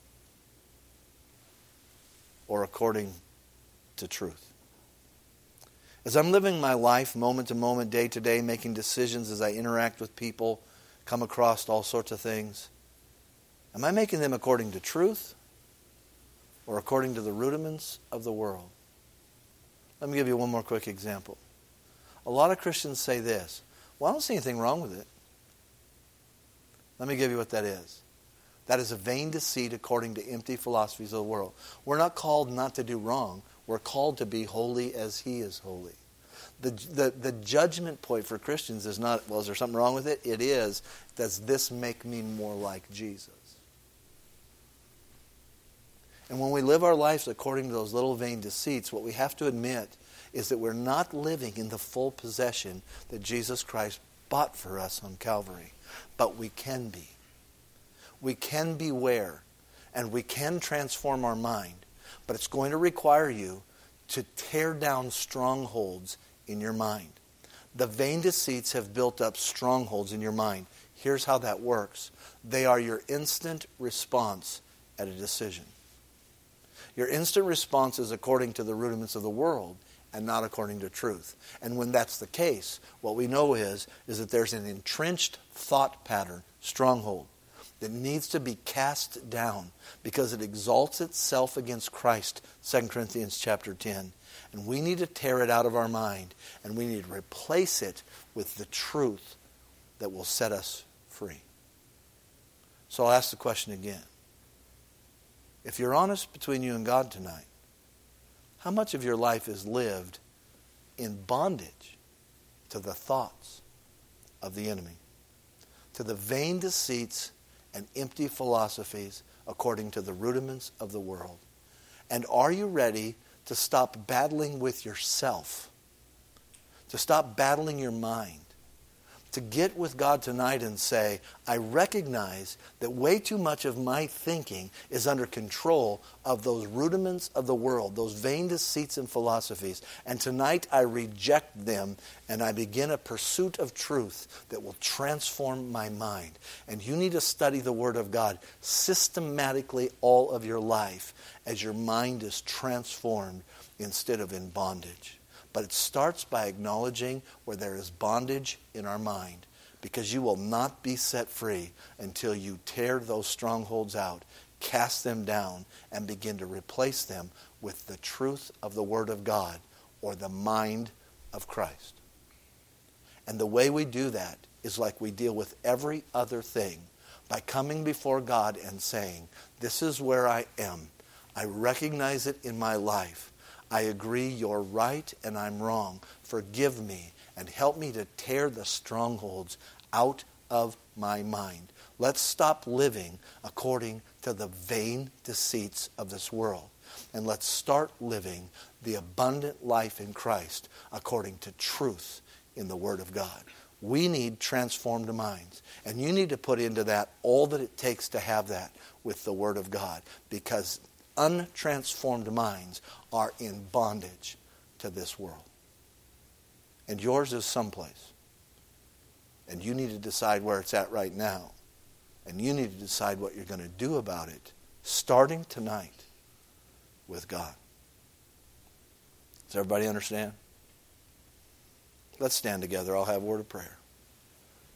or according to truth. As I'm living my life moment to moment, day to day, making decisions as I interact with people, come across all sorts of things, am I making them according to truth or according to the rudiments of the world? Let me give you one more quick example. A lot of Christians say this: well, I don't see anything wrong with it. Let me give you what that is. That is a vain deceit according to empty philosophies of the world. We're not called not to do wrong. We're called to be holy as he is holy. The, the, the judgment point for Christians is not, well, is there something wrong with it? It is, does this make me more like Jesus? And when we live our lives according to those little vain deceits, what we have to admit is that we're not living in the full possession that Jesus Christ bought for us on Calvary. But we can be. We can beware, and we can transform our mind. But it's going to require you to tear down strongholds in your mind. The vain deceits have built up strongholds in your mind. Here's how that works. They are your instant response at a decision. Your instant response is according to the rudiments of the world and not according to truth. And when that's the case, what we know is, is that there's an entrenched thought pattern, stronghold, that needs to be cast down because it exalts itself against Christ, Second Corinthians chapter ten. And we need to tear it out of our mind, and we need to replace it with the truth that will set us free. So I'll ask the question again. If you're honest between you and God tonight, how much of your life is lived in bondage to the thoughts of the enemy, to the vain deceits and empty philosophies according to the rudiments of the world? And are you ready to stop battling with yourself, to stop battling your mind, to get with God tonight and say, I recognize that way too much of my thinking is under control of those rudiments of the world, those vain deceits and philosophies. And tonight I reject them and I begin a pursuit of truth that will transform my mind. And you need to study the Word of God systematically all of your life as your mind is transformed instead of in bondage. But it starts by acknowledging where there is bondage in our mind, because you will not be set free until you tear those strongholds out, cast them down, and begin to replace them with the truth of the Word of God or the mind of Christ. And the way we do that is like we deal with every other thing, by coming before God and saying, this is where I am. I recognize it in my life. I agree you're right and I'm wrong. Forgive me and help me to tear the strongholds out of my mind. Let's stop living according to the vain deceits of this world. And let's start living the abundant life in Christ according to truth in the Word of God. We need transformed minds. And you need to put into that all that it takes to have that with the Word of God. Because untransformed minds are in bondage to this world. And yours is someplace. And you need to decide where it's at right now. And you need to decide what you're going to do about it, starting tonight with God. Does everybody understand? Let's stand together. I'll have a word of prayer.